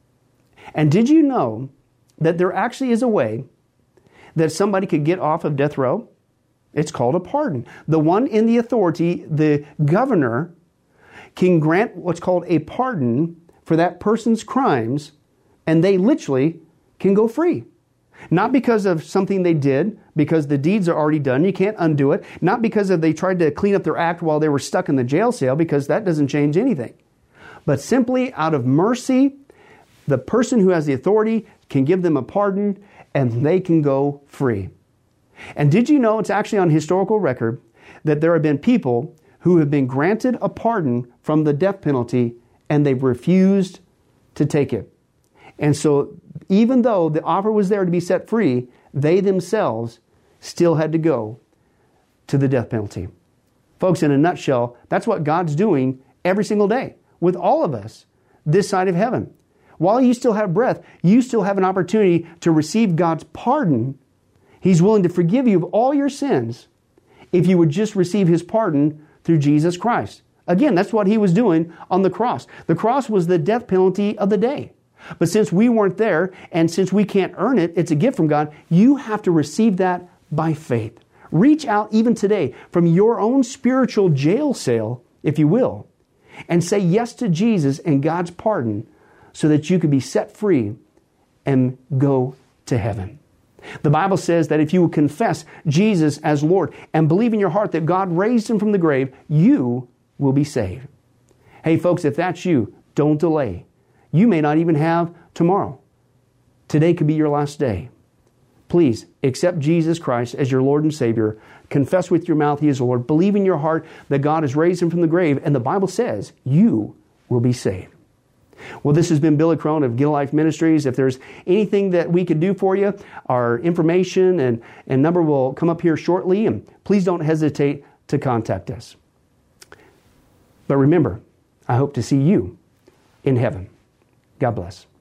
And did you know that there actually is a way that somebody could get off of death row? It's called a pardon. The one in the authority, the governor, can grant what's called a pardon for that person's crimes, and they literally can go free. Not because of something they did, because the deeds are already done, you can't undo it. Not because they tried to clean up their act while they were stuck in the jail cell, because that doesn't change anything. But simply out of mercy, the person who has the authority can give them a pardon, and they can go free. And did you know it's actually on historical record that there have been people who have been granted a pardon from the death penalty and they've refused to take it. And so even though the offer was there to be set free, they themselves still had to go to the death penalty. Folks, in a nutshell, that's what God's doing every single day with all of us this side of heaven. While you still have breath, you still have an opportunity to receive God's pardon. He's willing to forgive you of all your sins if you would just receive His pardon through Jesus Christ. Again, that's what He was doing on the cross. The cross was the death penalty of the day. But since we weren't there, and since we can't earn it, it's a gift from God, you have to receive that by faith. Reach out even today from your own spiritual jail cell, if you will, and say yes to Jesus and God's pardon so that you can be set free and go to heaven. The Bible says that if you will confess Jesus as Lord and believe in your heart that God raised Him from the grave, you will be saved. Hey folks, if that's you, don't delay. You may not even have tomorrow. Today could be your last day. Please accept Jesus Christ as your Lord and Savior. Confess with your mouth He is Lord. Believe in your heart that God has raised Him from the grave. And the Bible says you will be saved. Well, this has been Billy Crone of Get a Life Ministries. If there's anything that we could do for you, our information and number will come up here shortly. And please don't hesitate to contact us. But remember, I hope to see you in heaven. God bless.